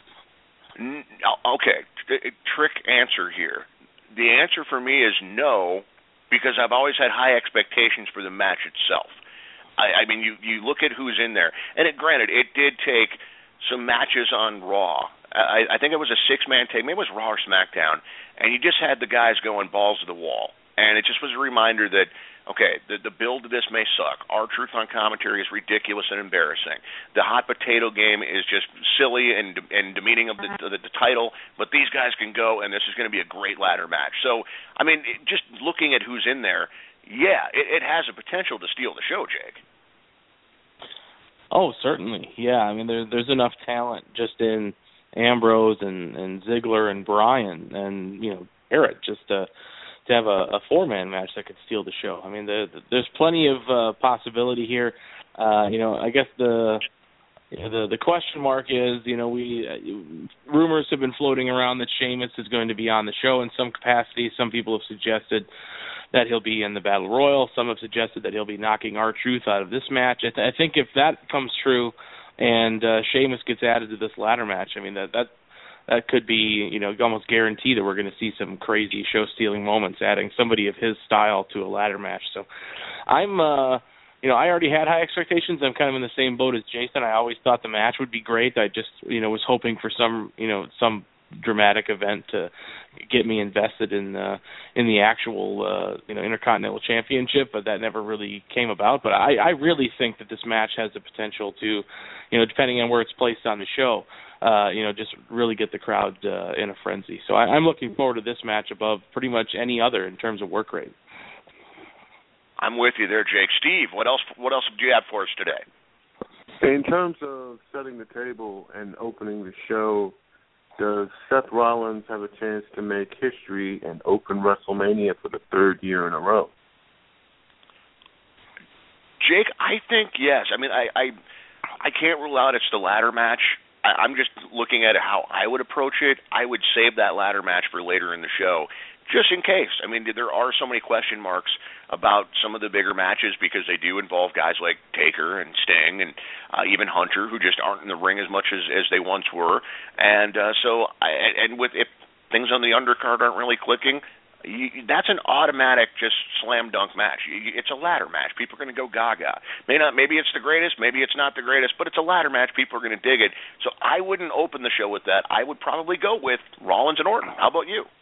Okay, trick answer here. The answer for me is no, because I've always had high expectations for the match itself. I mean, you look at who's in there, and granted, it did take some matches on Raw. I think it was a 6-man tag, maybe it was Raw or SmackDown, and you just had the guys going balls to the wall. And it just was a reminder that, okay, the build to this may suck. R-Truth on commentary is ridiculous and embarrassing. The hot potato game is just silly and demeaning of the title, but these guys can go, and this is going to be a great ladder match. So, I mean, just looking at who's in there, yeah, it has a potential to steal the show, Jake. Oh, certainly. Yeah, I mean, there's enough talent just in Ambrose and Ziggler and Bryan and, Barrett just to have a 4-man match that could steal the show. I mean, there's plenty of possibility here. I guess the question mark is, rumors have been floating around that Sheamus is going to be on the show in some capacity. Some people have suggested that he'll be in the Battle Royal. Some have suggested that he'll be knocking R-Truth out of this match. I think if that comes true and Sheamus gets added to this ladder match, I mean, that could be, almost guarantee that we're going to see some crazy show-stealing moments, adding somebody of his style to a ladder match. So I'm, I already had high expectations. I'm kind of in the same boat as Jason. I always thought the match would be great. I just, was hoping for some dramatic event to get me invested in the actual Intercontinental Championship, but that never really came about. But I really think that this match has the potential to, depending on where it's placed on the show, just really get the crowd in a frenzy. So I'm looking forward to this match above pretty much any other in terms of work rate. I'm with you there, Jake. Steve, what else do you have for us today? In terms of setting the table and opening the show, does Seth Rollins have a chance to make history and open WrestleMania for the 3rd year in a row? Jake, I think yes. I mean, I can't rule out it's the ladder match. I'm just looking at how I would approach it. I would save that ladder match for later in the show, just in case. I mean, there are so many question marks about some of the bigger matches because they do involve guys like Taker and Sting and even Hunter, who just aren't in the ring as much as they once were. And if things on the undercard aren't really clicking, that's an automatic just slam dunk match. It's a ladder match. People are going to go gaga. Maybe it's the greatest, maybe it's not the greatest, but it's a ladder match. People are going to dig it. So I wouldn't open the show with that. I would probably go with Rollins and Orton. How about you?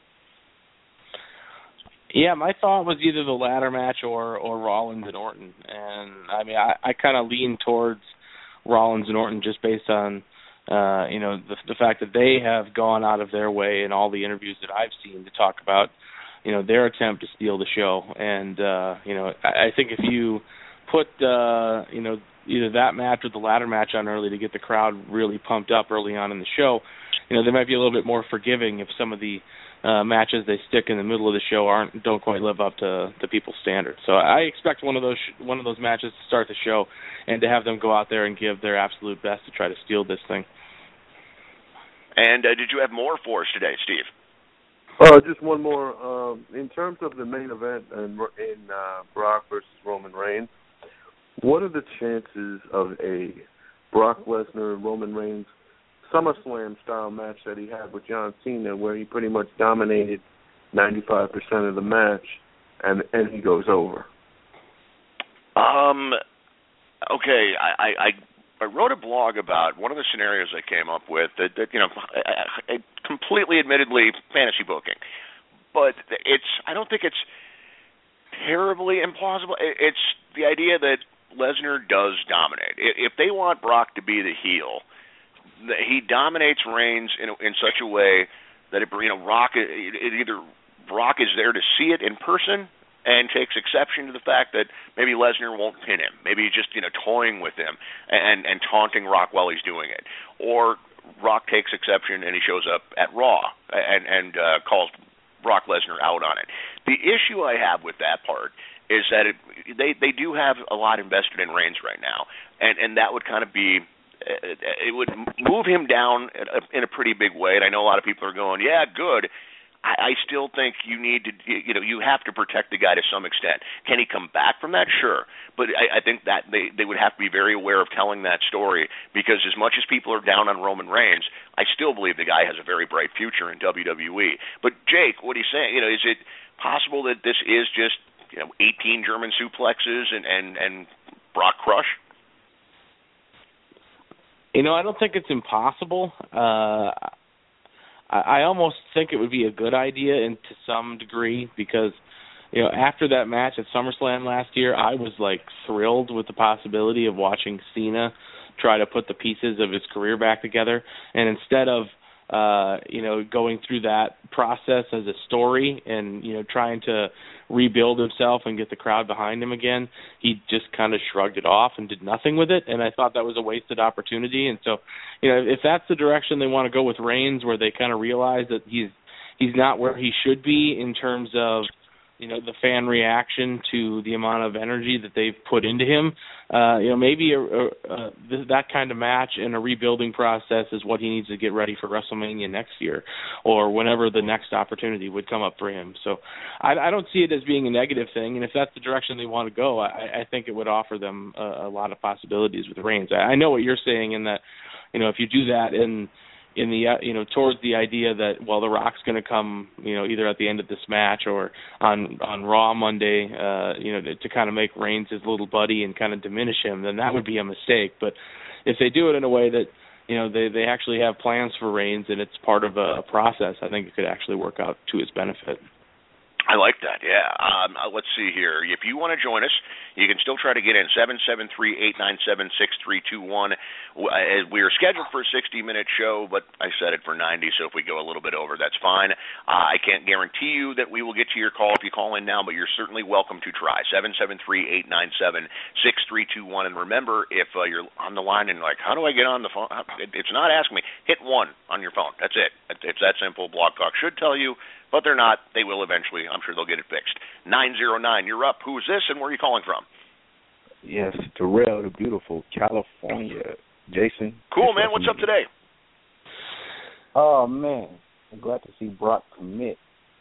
Yeah, my thought was either the ladder match or Rollins and Orton. And, I mean, I kind of lean towards Rollins and Orton just based on, the fact that they have gone out of their way in all the interviews that I've seen to talk about, their attempt to steal the show. And, I think if you put, either that match or the ladder match on early to get the crowd really pumped up early on in the show, they might be a little bit more forgiving if some of the matches they stick in the middle of the show don't quite live up to people's standards. So I expect one of those matches to start the show and to have them go out there and give their absolute best to try to steal this thing. And did you have more for us today, Steve? Just one more. In terms of the main event in Brock versus Roman Reigns, what are the chances of a Brock Lesnar and Roman Reigns SummerSlam-style match that he had with John Cena, where he pretty much dominated 95% of the match, and he goes over? Okay, I wrote a blog about one of the scenarios I came up with that completely, admittedly, fantasy booking, but I don't think it's terribly implausible. It's the idea that Lesnar does dominate. If they want Brock to be the heel, he dominates Reigns in such a way That Brock is there to see it in person and takes exception to the fact that maybe Lesnar won't pin him. Maybe he's just toying with him and taunting Rock while he's doing it. Or Rock takes exception and he shows up at Raw and calls Brock Lesnar out on it. The issue I have with that part is that they do have a lot invested in Reigns right now, and that would kind of be it would move him down in a pretty big way. And I know a lot of people are going, yeah, good. I still think you need to, you have to protect the guy to some extent. Can he come back from that? Sure. But I think that they would have to be very aware of telling that story, because as much as people are down on Roman Reigns, I still believe the guy has a very bright future in WWE. But Jake, what are you saying? Is it possible that this is just 18 German suplexes and Brock crush? I don't think it's impossible. I almost think it would be a good idea, and to some degree, because after that match at SummerSlam last year, I was thrilled with the possibility of watching Cena try to put the pieces of his career back together, and instead of going through that process as a story and trying to rebuild himself and get the crowd behind him again, he just kind of shrugged it off and did nothing with it, and I thought that was a wasted opportunity. And so, if that's the direction they want to go with Reigns, where they kind of realize that he's not where he should be in terms of the fan reaction to the amount of energy that they've put into him, maybe that kind of match and a rebuilding process is what he needs to get ready for WrestleMania next year, or whenever the next opportunity would come up for him. So I don't see it as being a negative thing, and if that's the direction they want to go, I think it would offer them a lot of possibilities with Reigns. I know what you're saying in that, if you do that in the towards the idea that, well, The Rock's going to come either at the end of this match or on Raw Monday to kind of make Reigns his little buddy and kind of diminish him, then that would be a mistake. But if they do it in a way that they actually have plans for Reigns and it's part of a process, I think it could actually work out to his benefit. I like that, yeah. Let's see here. If you want to join us, you can still try to get in, 773-897-6321. We are scheduled for a 60-minute show, but I set it for 90, so if we go a little bit over, that's fine. I can't guarantee you that we will get to your call if you call in now, but you're certainly welcome to try, 773-897-6321. And remember, if you're on the line and how do I get on the phone? It's not asking me. Hit 1 on your phone. That's it. It's that simple. Blog Talk should tell you, but they're not. They will eventually. I'm sure they'll get it fixed. 909, you're up. Who's this, and where are you calling from? Yes, Terrell, the beautiful California. Jason. Cool, man. What's up today? Oh, man. I'm glad to see Brock commit.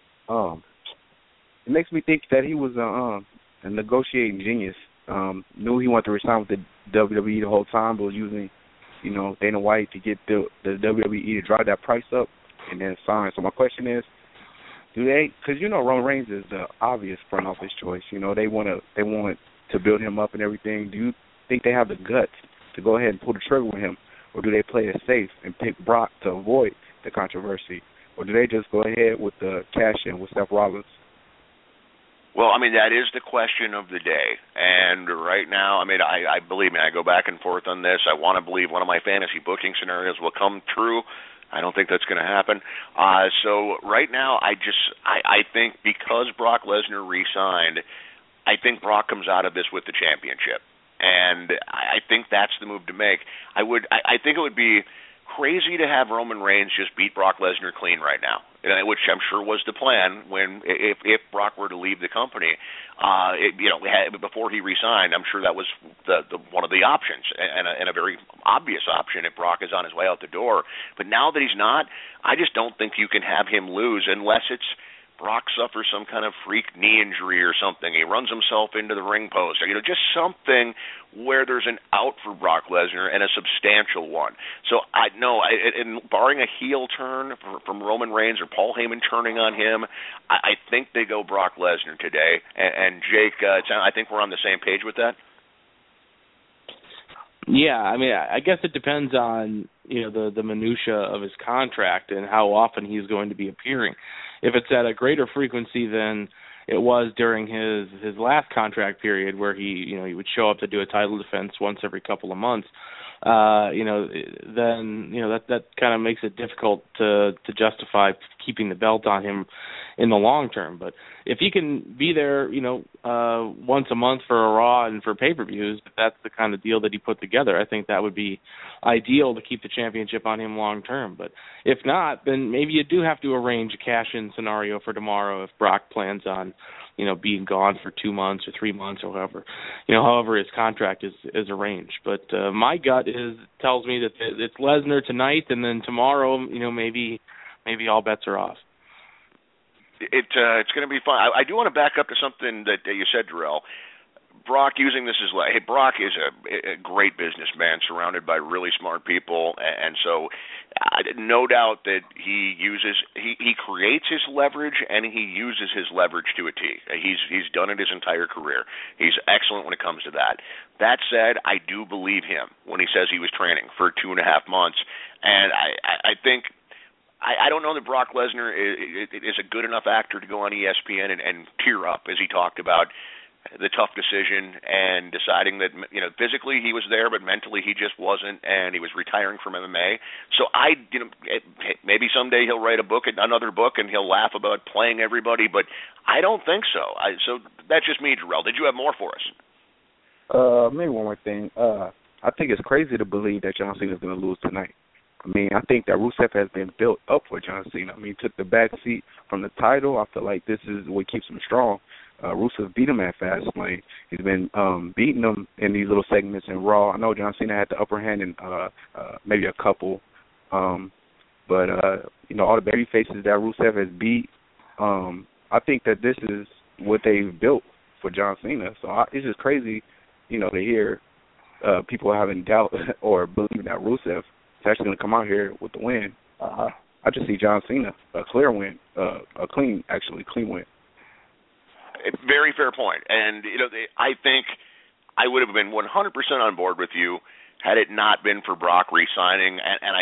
It makes me think that he was a negotiating genius. Knew he wanted to resign with the WWE the whole time, but was using, Dana White to get the WWE to drive that price up and then sign. So my question is, because Roman Reigns is the obvious front office choice. They want to build him up and everything. Do you think they have the guts to go ahead and pull the trigger with him, or do they play it safe and pick Brock to avoid the controversy, or do they just go ahead with the cash in with Seth Rollins? Well, that is the question of the day. And right now, I believe me, I go back and forth on this. I want to believe one of my fantasy booking scenarios will come true. I don't think that's going to happen. So right now, I think because Brock Lesnar re-signed, I think Brock comes out of this with the championship. And I think that's the move to make. I think it would be crazy to have Roman Reigns just beat Brock Lesnar clean right now, which I'm sure was the plan if Brock were to leave the company. Before he resigned, I'm sure that was the one of the options and a very obvious option if Brock is on his way out the door. But now that he's not, I just don't think you can have him lose unless it's Brock suffers some kind of freak knee injury or something. He runs himself into the ring post, or just something where there's an out for Brock Lesnar and a substantial one. So and barring a heel turn from Roman Reigns or Paul Heyman turning on him, I think they go Brock Lesnar today. And Jake, I think we're on the same page with that. Yeah, I guess it depends on the minutia of his contract and how often he's going to be appearing. If it's at a greater frequency than it was during his last contract period, where he would show up to do a title defense once every couple of months, then that kind of makes it difficult to justify keeping the belt on him in the long term. But if he can be there, once a month for a Raw and for pay-per-views, that's the kind of deal that he put together. I think that would be ideal to keep the championship on him long term. But if not, then maybe you do have to arrange a cash-in scenario for tomorrow if Brock plans on being gone for 2 months or 3 months or however his contract is arranged. But my gut tells me that it's Lesnar tonight, and then tomorrow, maybe all bets are off. It's going to be fun. I do want to back up to something that you said, Darrell. Brock using this as Brock is a great businessman surrounded by really smart people, and so no doubt that he creates his leverage and he uses his leverage to a T. He's done it his entire career. He's excellent when it comes to that. That said, I do believe him when he says he was training for 2.5 months, and I think. I don't know that Brock Lesnar is a good enough actor to go on ESPN and tear up as he talked about the tough decision and deciding that physically he was there, but mentally he just wasn't, and he was retiring from MMA. So maybe someday he'll write another book, and he'll laugh about playing everybody, but I don't think so. So that's just me, Darrell. Did you have more for us? Maybe one more thing. I think it's crazy to believe that John Cena is going to lose tonight. I mean, I think that Rusev has been built up for John Cena. I mean, he took the back seat from the title. I feel like this is what keeps him strong. Rusev beat him at Fastlane. He's been beating him in these little segments in Raw. I know John Cena had the upper hand in maybe a couple. But all the baby faces that Rusev has beat, I think that this is what they've built for John Cena. So it's just crazy, to hear people having doubt or believing that Rusev is actually going to come out here with the win. I just see John Cena, a clear win, a clean win. Very fair point. And, I think I would have been 100% on board with you had it not been for Brock re-signing. And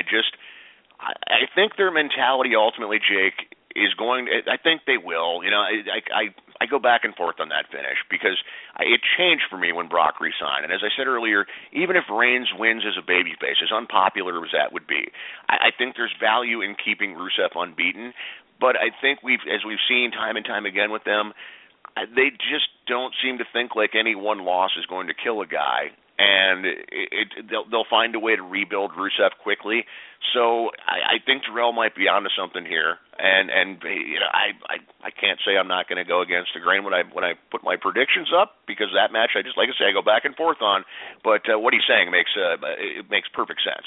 I think their mentality ultimately, Jake, is going – I think they will. I go back and forth on that finish because it changed for me when Brock re-signed. And as I said earlier, even if Reigns wins as a babyface, as unpopular as that would be, I think there's value in keeping Rusev unbeaten. But I think as we've seen time and time again with them, they just don't seem to think like any one loss is going to kill a guy. And they'll find a way to rebuild Rusev quickly. So I think Darrell might be onto something here, and I can't say I'm not going to go against the grain when I put my predictions up, because that match I go back and forth on. But what he's saying makes perfect sense.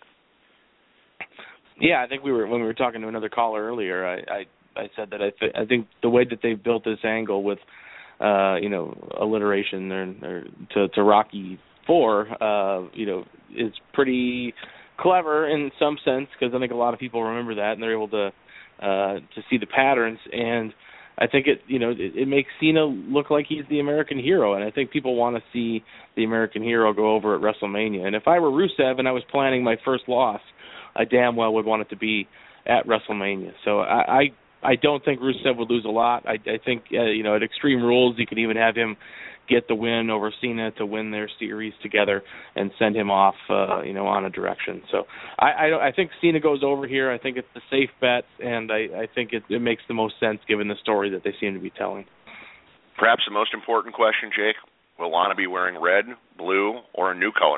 Yeah, I think when we were talking to another caller earlier, I said that I think the way that they've built this angle with alliteration or to Rocky IV, is pretty clever in some sense, because I think a lot of people remember that and they're able to see the patterns. And I think it makes Cena look like he's the American hero, and I think people want to see the American hero go over at WrestleMania. And if I were Rusev and I was planning my first loss, I damn well would want it to be at WrestleMania. So I don't think Rusev would lose a lot. I think at Extreme Rules you could even have him get the win over Cena to win their series together and send him off on a direction. So I think Cena goes over here. I think it's a safe bet, and I think it makes the most sense given the story that they seem to be telling. Perhaps the most important question, Jake, will Lana be wearing red, blue, or a new color?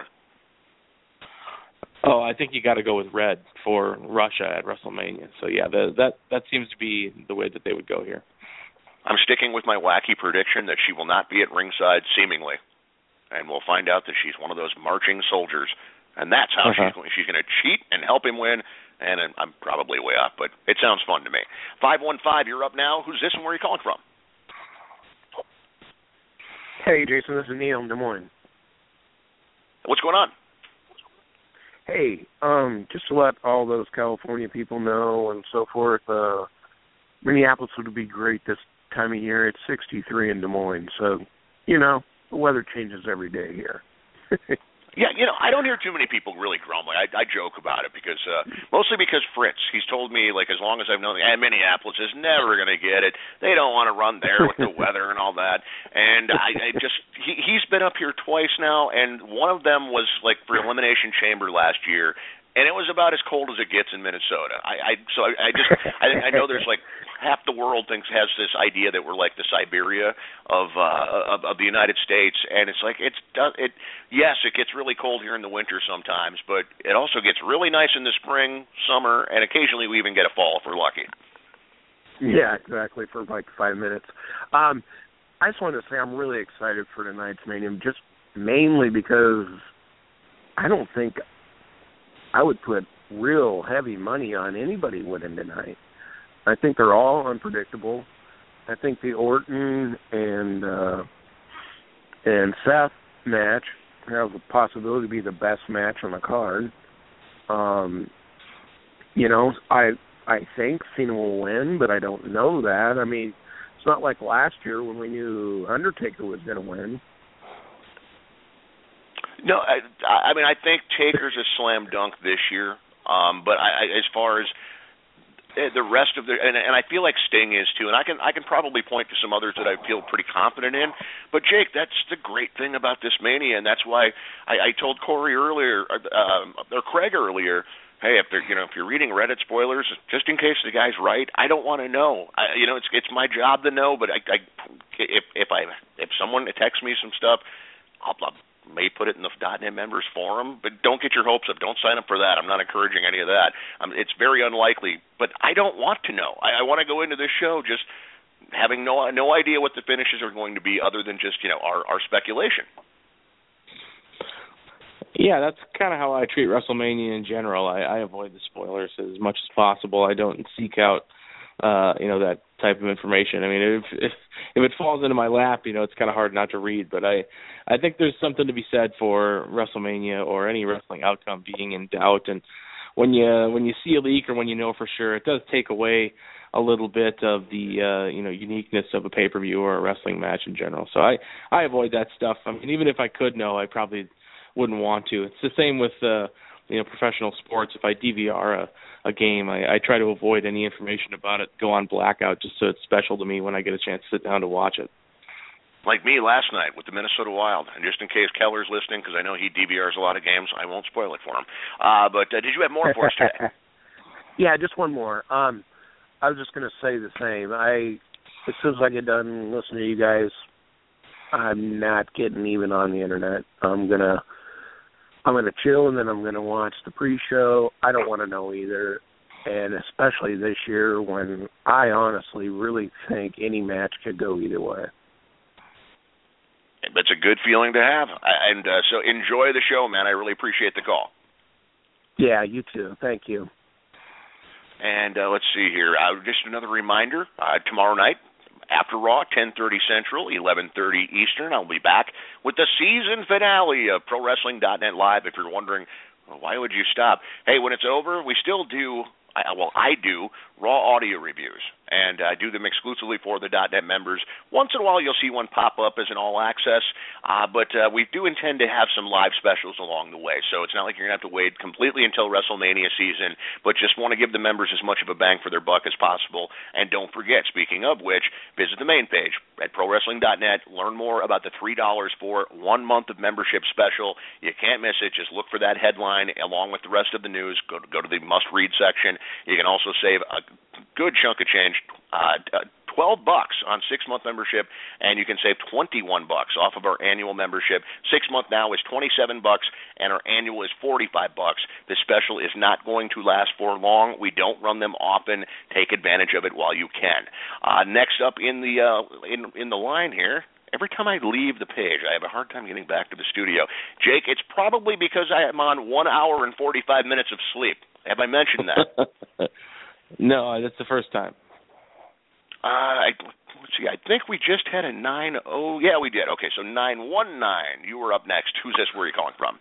Oh, I think you got to go with red for Russia at WrestleMania. So yeah, that seems to be the way that they would go here. I'm sticking with my wacky prediction that she will not be at ringside, seemingly, and we'll find out that she's one of those marching soldiers, and that's how she's going to cheat and help him win. And I'm probably way off, but it sounds fun to me. 515, you're up now. Who's this and where are you calling from? Hey, Jason, this is Neil in Des Moines. What's going on? Hey, just to let all those California people know and so forth, Minneapolis would be great this time of year. It's 63 in Des Moines, so, the weather changes every day here. Yeah, I don't hear too many people really grumbling. I joke about it because mostly because Fritz, he's told me, like, as long as I've known Minneapolis is never going to get it. They don't want to run there with the weather and all that. And he's been up here twice now, and one of them was like for Elimination Chamber last year, and it was about as cold as it gets in Minnesota. I know there's like half the world has this idea that we're like the Siberia of the United States, and it's like yes, it gets really cold here in the winter sometimes, but it also gets really nice in the spring, summer, and occasionally we even get a fall if we're lucky. Yeah, exactly, for like 5 minutes. I just wanted to say I'm really excited for tonight's Mania, just mainly because I don't think I would put real heavy money on anybody winning tonight. I think they're all unpredictable. I think the Orton and Seth match has the possibility to be the best match on the card. I think Cena will win, but I don't know that. I mean, it's not like last year when we knew Undertaker was going to win. No, I mean, I think Taker's a slam dunk this year. But as far as the rest of and I feel like Sting is too, and I can probably point to some others that I feel pretty confident in. But Jake, that's the great thing about this Mania, and that's why I told Corey earlier, or Craig earlier, hey, if you're reading Reddit spoilers, just in case the guy's right, I don't want to know. It's my job to know, but if someone texts me some stuff, I'll may put it in the .NET members forum, but don't get your hopes up. Don't sign up for that. I'm not encouraging any of that. It's very unlikely, but I don't want to know. I want to go into this show just having no idea what the finishes are going to be, other than just our speculation. Yeah, that's kind of how I treat WrestleMania in general. I avoid the spoilers as much as possible. I don't seek out that type of information. I mean, if it falls into my lap, it's kind of hard not to read. But I think there's something to be said for WrestleMania or any wrestling outcome being in doubt. And when you see a leak or when you know for sure, it does take away a little bit of the uniqueness of a pay-per-view or a wrestling match in general. So I avoid that stuff. I mean, even if I could know, I probably wouldn't want to. It's the same with professional sports. If I DVR a game, I try to avoid any information about it, go on blackout, just so it's special to me when I get a chance to sit down to watch it. Like me last night with the Minnesota Wild, and just in case Keller's listening, because I know he DVRs a lot of games, I won't spoil it for him. But did you have more for us today? Yeah, just one more. I was just going to say the same. As soon as I get done listening to you guys, I'm not getting even on the internet. I'm gonna chill, and then I'm gonna watch the pre-show. I don't want to know either, and especially this year when I honestly really think any match could go either way. That's a good feeling to have, and so enjoy the show, man. I really appreciate the call. Yeah, you too. Thank you. And let's see here. Just another reminder, tomorrow night, after Raw, 10:30 Central, 11:30 Eastern, I'll be back with the season finale of ProWrestling.net Live. If you're wondering, well, why would you stop? Hey, when it's over, we still do, I do, Raw audio reviews, and I do them exclusively for the .NET members. Once in a while, you'll see one pop up as an all-access, but we do intend to have some live specials along the way, so it's not like you're going to have to wait completely until WrestleMania season, but just want to give the members as much of a bang for their buck as possible. And don't forget, speaking of which, visit the main page at ProWrestling.net. Learn more about the $3 for 1 month of membership special. You can't miss it. Just look for that headline along with the rest of the news. Go to the must-read section. You can also save a good chunk of change, $12 on 6-month membership, and you can save $21 off of our annual membership. 6-month now is $27, and our annual is $45. This special is not going to last for long. We don't run them often. Take advantage of it while you can. Next up in the line here. Every time I leave the page, I have a hard time getting back to the studio. Jake, it's probably because I am on 1 hour and 45 minutes of sleep. Have I mentioned that? No, that's the first time. Let's see. I think we just had a 9-0. Yeah, we did. Okay, so 919. You were up next. Who's this? Where are you calling from?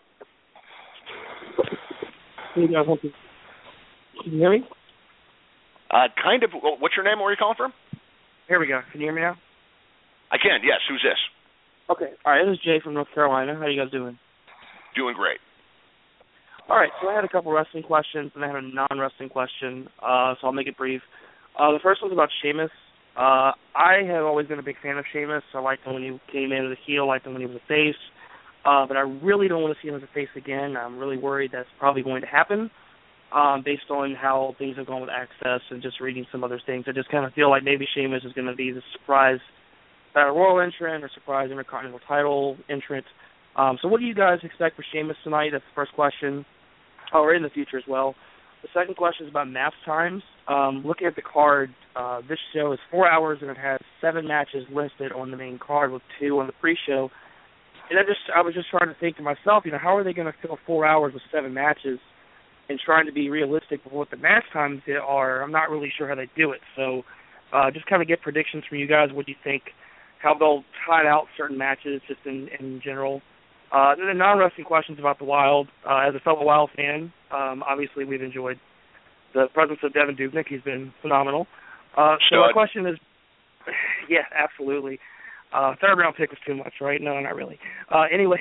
Can you hear me? Kind of. What's your name? Where are you calling from? Here we go. Can you hear me now? I can. Yes. Who's this? Okay. All right. This is Jay from North Carolina. How you guys doing? Doing great. All right, so I had a couple wrestling questions, and I had a non-wrestling question, so I'll make it brief. The first one's about Sheamus. I have always been a big fan of Sheamus. I liked him when he came in as a heel, liked him when he was a face, but I really don't want to see him as a face again. I'm really worried that's probably going to happen based on how things have gone with Access and just reading some other things. I just kind of feel like maybe Sheamus is going to be the surprise Battle Royal entrant or surprise Intercontinental title entrant. So what do you guys expect for Sheamus tonight? That's the first question, or in the future as well. The second question is about match times. Looking at the card, this show is 4 hours and it has 7 matches listed on the main card with 2 on the pre-show. And I was just trying to think to myself, how are they going to fill 4 hours with 7 matches? And trying to be realistic with what the match times are, I'm not really sure how they do it. So just kind of get predictions from you guys. What do you think? How they'll tide out certain matches just in general. Then the non-wrestling questions about the Wild. As a fellow Wild fan, obviously we've enjoyed the presence of Devin Dubnyk. He's been phenomenal. So my question is, yeah, absolutely. Third round pick was too much, right? No, not really. Anyway,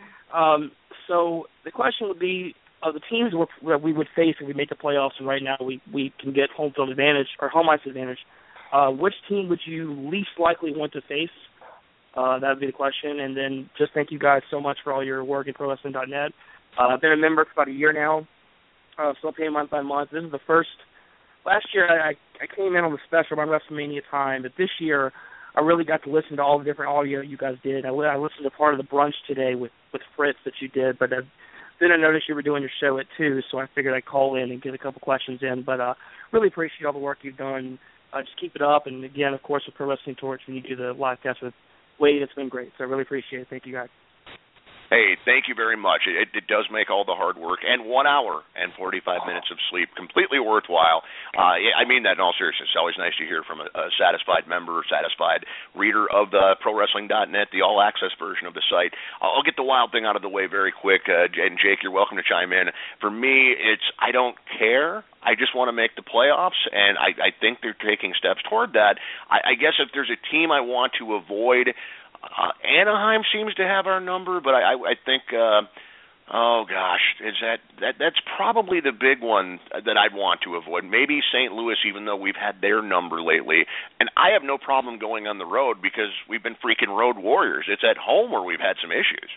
so the question would be, of the teams that we would face if we make the playoffs, and right now we can get home field advantage or home ice advantage, which team would you least likely want to face? That would be the question. And then just thank you guys so much for all your work at ProWrestling.net. I've been a member for about a year now, still paying month by month. This is the first. Last year I came in on the special around WrestleMania time, but this year I really got to listen to all the different audio you guys did. I listened to part of the brunch today with Fritz that you did, but then I noticed you were doing your show at 2, so I figured I'd call in and get a couple questions in. But really appreciate all the work you've done. Just keep it up. And, again, of course, with Pro Wrestling Torch, when you do the live cast with Wade, it's been great. So I really appreciate it. Thank you, guys. Hey, thank you very much. It does make all the hard work, and 1 hour and 45 minutes of sleep completely worthwhile. I mean that in all seriousness. It's always nice to hear from a satisfied member, satisfied reader of the ProWrestling.net, the all-access version of the site. I'll get the Wild thing out of the way very quick, and Jake, you're welcome to chime in. For me, I don't care. I just want to make the playoffs, and I think they're taking steps toward that. I guess if there's a team I want to avoid, Anaheim seems to have our number, but I think, oh gosh, that's probably the big one that I'd want to avoid. Maybe St. Louis, even though we've had their number lately. And I have no problem going on the road because we've been freaking road warriors. It's at home where we've had some issues.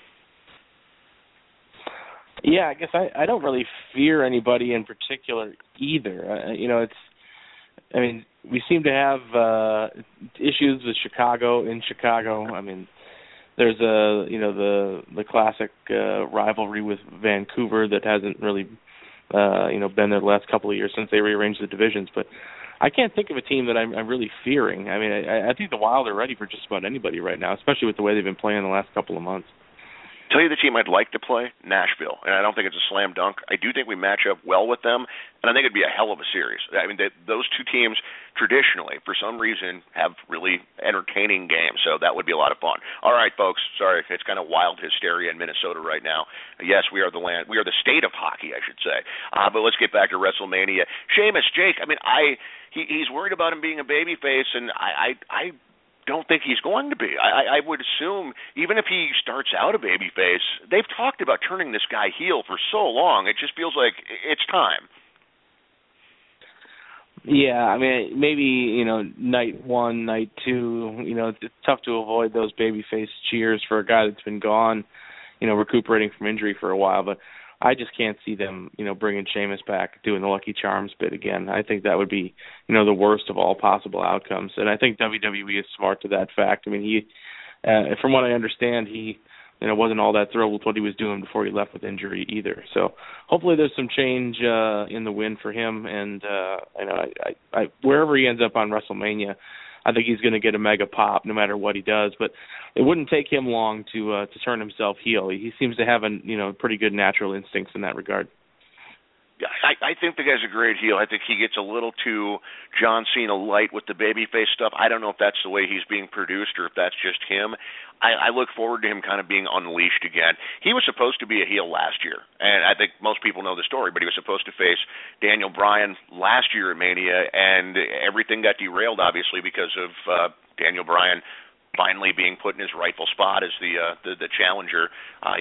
Yeah, I guess I don't really fear anybody in particular either. We seem to have issues with Chicago in Chicago. I mean, there's the classic rivalry with Vancouver that hasn't really been there the last couple of years since they rearranged the divisions. But I can't think of a team that I'm really fearing. I mean, I think the Wild are ready for just about anybody right now, especially with the way they've been playing the last couple of months. Tell you the team I'd like to play, Nashville, and I don't think it's a slam dunk. I do think we match up well with them, and I think it'd be a hell of a series. I mean, those two teams traditionally, for some reason, have really entertaining games, so that would be a lot of fun. All right, folks, sorry, it's kind of wild hysteria in Minnesota right now. Yes, we are the state of hockey, I should say. But let's get back to WrestleMania. Sheamus, Jake, I mean, he's worried about him being a babyface, and I don't think he's going to be. I would assume even if he starts out a babyface, they've talked about turning this guy heel for so long. It just feels like it's time. Yeah, I mean, maybe, night 1, night 2, it's tough to avoid those babyface cheers for a guy that's been gone, recuperating from injury for a while, but I just can't see them, bringing Sheamus back, doing the Lucky Charms bit again. I think that would be, the worst of all possible outcomes. And I think WWE is smart to that fact. I mean, he, from what I understand, he, wasn't all that thrilled with what he was doing before he left with injury either. So hopefully there's some change in the wind for him. And I wherever he ends up on WrestleMania, I think he's going to get a mega pop no matter what he does. But it wouldn't take him long to turn himself heel. He seems to have pretty good natural instincts in that regard. I think the guy's a great heel. I think he gets a little too John Cena light with the babyface stuff. I don't know if that's the way he's being produced or if that's just him. I look forward to him kind of being unleashed again. He was supposed to be a heel last year, and I think most people know the story, but he was supposed to face Daniel Bryan last year at Mania, and everything got derailed, obviously, because of Daniel Bryan finally being put in his rightful spot as the challenger. He had to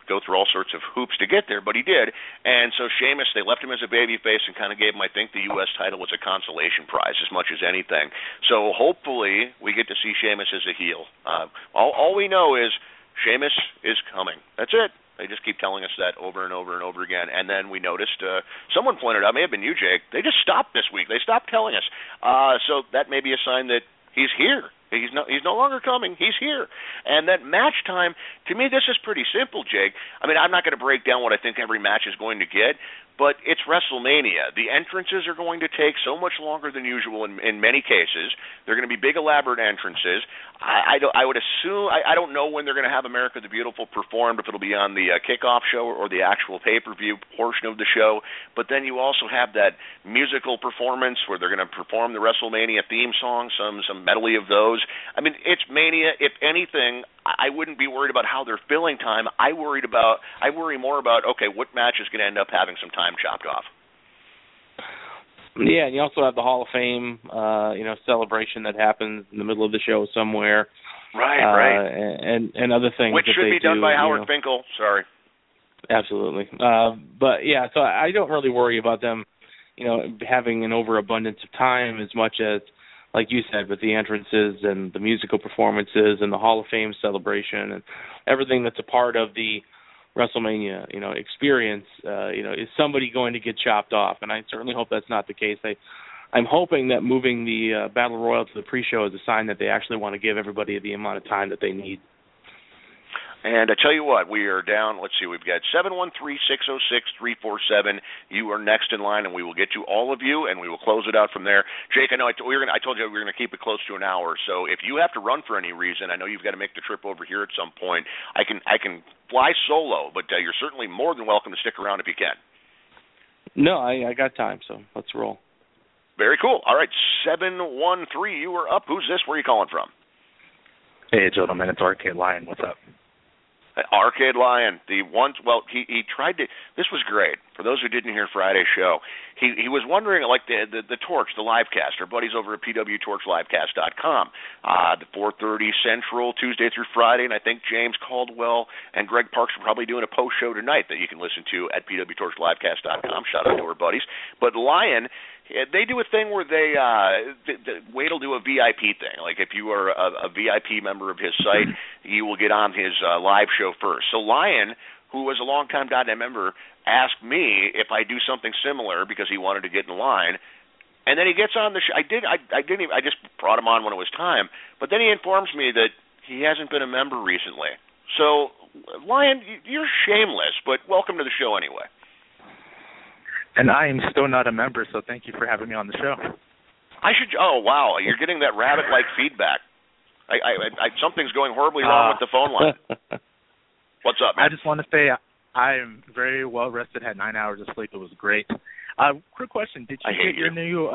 go through all sorts of hoops to get there, but he did. And so Sheamus, they left him as a babyface and kind of gave him, I think, the U.S. title as a consolation prize as much as anything. So hopefully we get to see Sheamus as a heel. All we know is Sheamus is coming. That's it. They just keep telling us that over and over and over again. And then we noticed, someone pointed out, may have been you, Jake, they just stopped this week. They stopped telling us. So that may be a sign that he's here. He's no longer coming. He's here. And that match time, to me, this is pretty simple, Jake. I mean, I'm not going to break down what I think every match is going to get, but it's WrestleMania. The entrances are going to take so much longer than usual in many cases. They're going to be big, elaborate entrances. I would assume, I don't know when they're going to have America the Beautiful performed, if it'll be on the kickoff show or the actual pay-per-view portion of the show. But then you also have that musical performance where they're going to perform the WrestleMania theme song, some medley of those. I mean, it's Mania. If anything, I wouldn't be worried about how they're filling time. I worry more about, okay, what match is going to end up having some time chopped off. Yeah, and you also have the Hall of Fame, celebration that happens in the middle of the show somewhere. Right. And other things which that should they be done do, by Howard Finkel. Sorry. Absolutely. But yeah, so I don't really worry about them, having an overabundance of time as much as, like you said, with the entrances and the musical performances and the Hall of Fame celebration and everything that's a part of the WrestleMania, experience, is somebody going to get chopped off? And I certainly hope that's not the case. I'm hoping that moving the Battle Royal to the pre-show is a sign that they actually want to give everybody the amount of time that they need. And I tell you what, we are down, let's see, we've got 713-606-347. You are next in line, and we will get to all of you, and we will close it out from there. Jake, I know I told you we were going to keep it close to an hour, so if you have to run for any reason, I know you've got to make the trip over here at some point. I can fly solo, but you're certainly more than welcome to stick around if you can. No, I got time, so let's roll. Very cool. All right, 713, you are up. Who's this? Where are you calling from? Hey, gentlemen, it's Arcade Lion. What's up? Arcade Lion, he tried to. This was great. For those who didn't hear Friday's show, he was wondering, like the Torch, the livecast. Our buddies over at pwtorchlivecast.com. The 4:30 Central, Tuesday through Friday, and I think James Caldwell and Greg Parks are probably doing a post show tonight that you can listen to at pwtorchlivecast.com. Shout out to our buddies. But Lion, they do a thing where Wade will do a VIP thing. Like if you are a VIP member of his site, you will get on his live show first. So Lion, who was a longtime .NET member, asked me if I do something similar because he wanted to get in line. And then he gets on the show. I just brought him on when it was time. But then he informs me that he hasn't been a member recently. So, Lion, you're shameless, but welcome to the show anyway. And I am still not a member, so thank you for having me on the show. Oh, wow, you're getting that rabbit-like feedback. Something's going horribly wrong with the phone line. What's up, man? I just want to say I'm very well rested, had 9 hours of sleep. It was great. Quick question. Did you get your new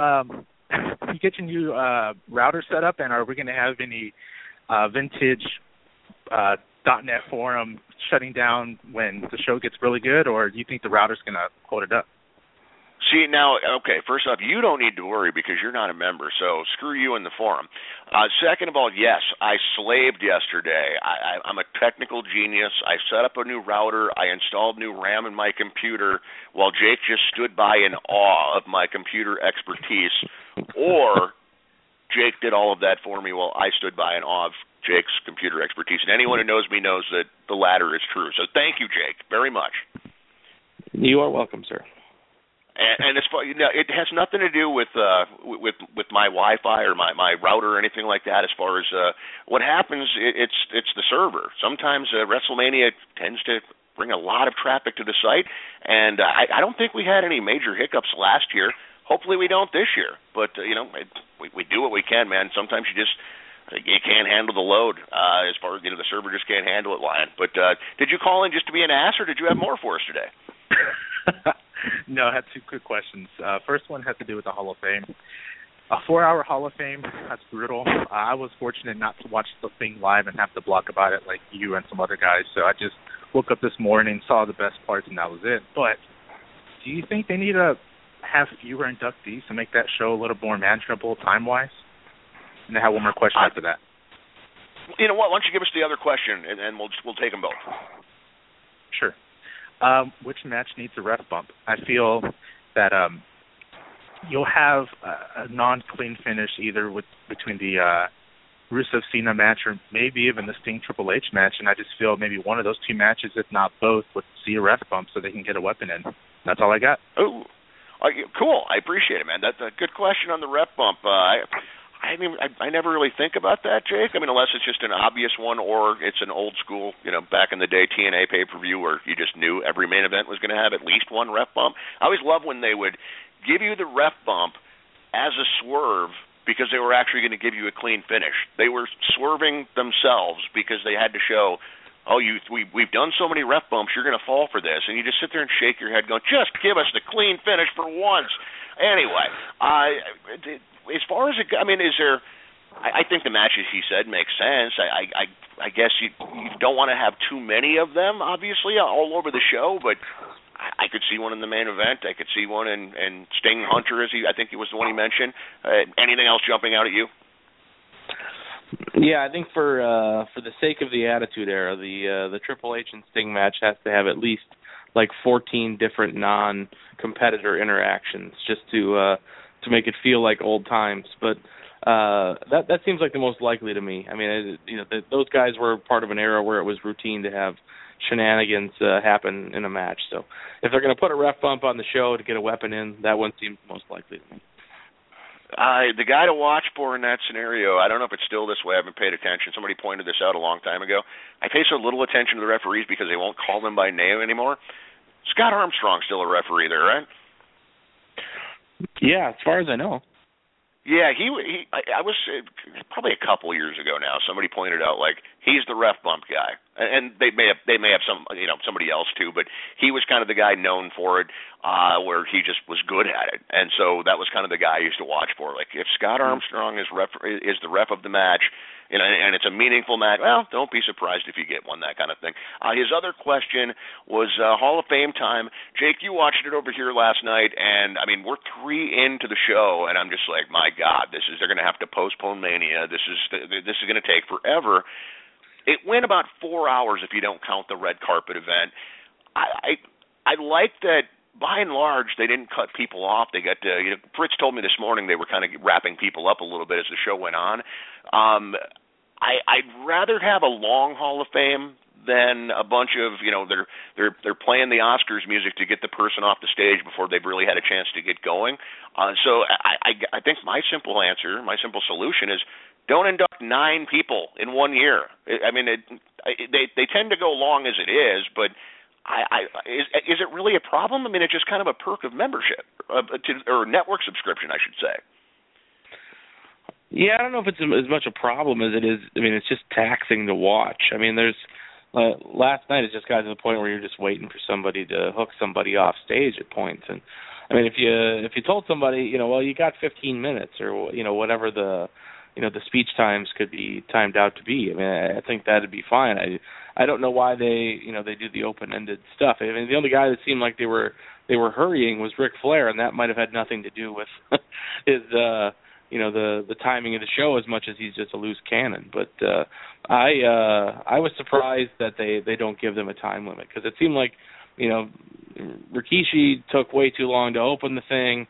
router set up, and are we going to have any vintage .NET forum shutting down when the show gets really good, or do you think the router's going to hold it up? See, now, okay, first off, you don't need to worry because you're not a member, so screw you in the forum. Second of all, yes, I slaved yesterday. I'm a technical genius. I set up a new router. I installed new RAM in my computer while Jake just stood by in awe of my computer expertise, or Jake did all of that for me while I stood by in awe of Jake's computer expertise. And anyone who knows me knows that the latter is true. So thank you, Jake, very much. You are welcome, sir. And as far, it has nothing to do with my Wi-Fi or my router or anything like that. As far as what happens, it's the server. Sometimes WrestleMania tends to bring a lot of traffic to the site, and I don't think we had any major hiccups last year. Hopefully, we don't this year. But we do what we can, man. Sometimes you can't handle the load. As far as the server just can't handle it, Lion. But did you call in just to be an ass, or did you have more for us today? No, I had two quick questions. First one has to do with the Hall of Fame. A 4-hour Hall of Fame, that's brutal. I was fortunate not to watch the thing live and have to blog about it like you and some other guys, so I just woke up this morning, saw the best parts, and that was it. But do you think they need to have fewer inductees to make that show a little more manageable time-wise? And I have one more question after that. You know what? Why don't you give us the other question, and we'll take them both. Sure. Which match needs a ref bump? I feel that you'll have a non-clean finish either between the Rusev-Cena match or maybe even the Sting Triple H match, and I just feel maybe one of those two matches, if not both, would see a ref bump so they can get a weapon in. That's all I got. Oh, cool. I appreciate it, man. That's a good question on the ref bump. I never really think about that, Jake. I mean, unless it's just an obvious one or it's an old school, back in the day TNA pay-per-view where you just knew every main event was going to have at least one ref bump. I always loved when they would give you the ref bump as a swerve because they were actually going to give you a clean finish. They were swerving themselves because they had to show, we've done so many ref bumps, you're going to fall for this. And you just sit there and shake your head going, just give us the clean finish for once. Anyway, as far as is there? I think the matches he said makes sense. I guess you don't want to have too many of them, obviously, all over the show. But I could see one in the main event. I could see one in Sting Hunter, I think it was the one he mentioned. Anything else jumping out at you? Yeah, I think for the sake of the Attitude Era, the Triple H and Sting match has to have at least like 14 different non-competitor interactions just to make it feel like old times. But that seems like the most likely to me. I mean, those guys were part of an era where it was routine to have shenanigans happen in a match. So if they're going to put a ref bump on the show to get a weapon in, that one seems most likely to me. The guy to watch for in that scenario, I don't know if it's still this way. I haven't paid attention. Somebody pointed this out a long time ago. I pay so little attention to the referees because they won't call them by name anymore. Scott Armstrong's still a referee there, right? Yeah, as far as I know. Yeah, I was probably a couple years ago now. Somebody pointed out he's the ref bump guy, and they may have somebody else too, but he was kind of the guy known for it, where he just was good at it, and so that was kind of the guy I used to watch for. Like if Scott Armstrong is the ref of the match, and it's a meaningful match, well, don't be surprised if you get one, that kind of thing. His other question was Hall of Fame time. Jake, you watched it over here last night, and I mean we're 3 into the show, and I'm just like, my God, they're going to have to postpone Mania. This is going to take forever. It went about 4 hours if you don't count the red carpet event. I like that. By and large, they didn't cut people off. They got to, Fritz told me this morning they were kind of wrapping people up a little bit as the show went on. I'd rather have a long Hall of Fame than a bunch of, they're playing the Oscars music to get the person off the stage before they've really had a chance to get going. So I think my simple solution is don't induct 9 people in 1 year. I mean, they tend to go long as it is, but is it really a problem? I mean, it's just kind of a perk of membership, or network subscription, I should say. Yeah, I don't know if it's as much a problem as it is. I mean, it's just taxing to watch. I mean, there's last night it just got to the point where you're just waiting for somebody to hook somebody off stage at points. And I mean, if you told somebody, well, you got 15 minutes or whatever the speech times could be timed out to be. I mean, I think that'd be fine. I don't know why they do the open-ended stuff. I mean, the only guy that seemed like they were hurrying was Ric Flair, and that might have had nothing to do with his the timing of the show as much as he's just a loose cannon. But I was surprised that they don't give them a time limit, because it seemed like Rikishi took way too long to open the thing.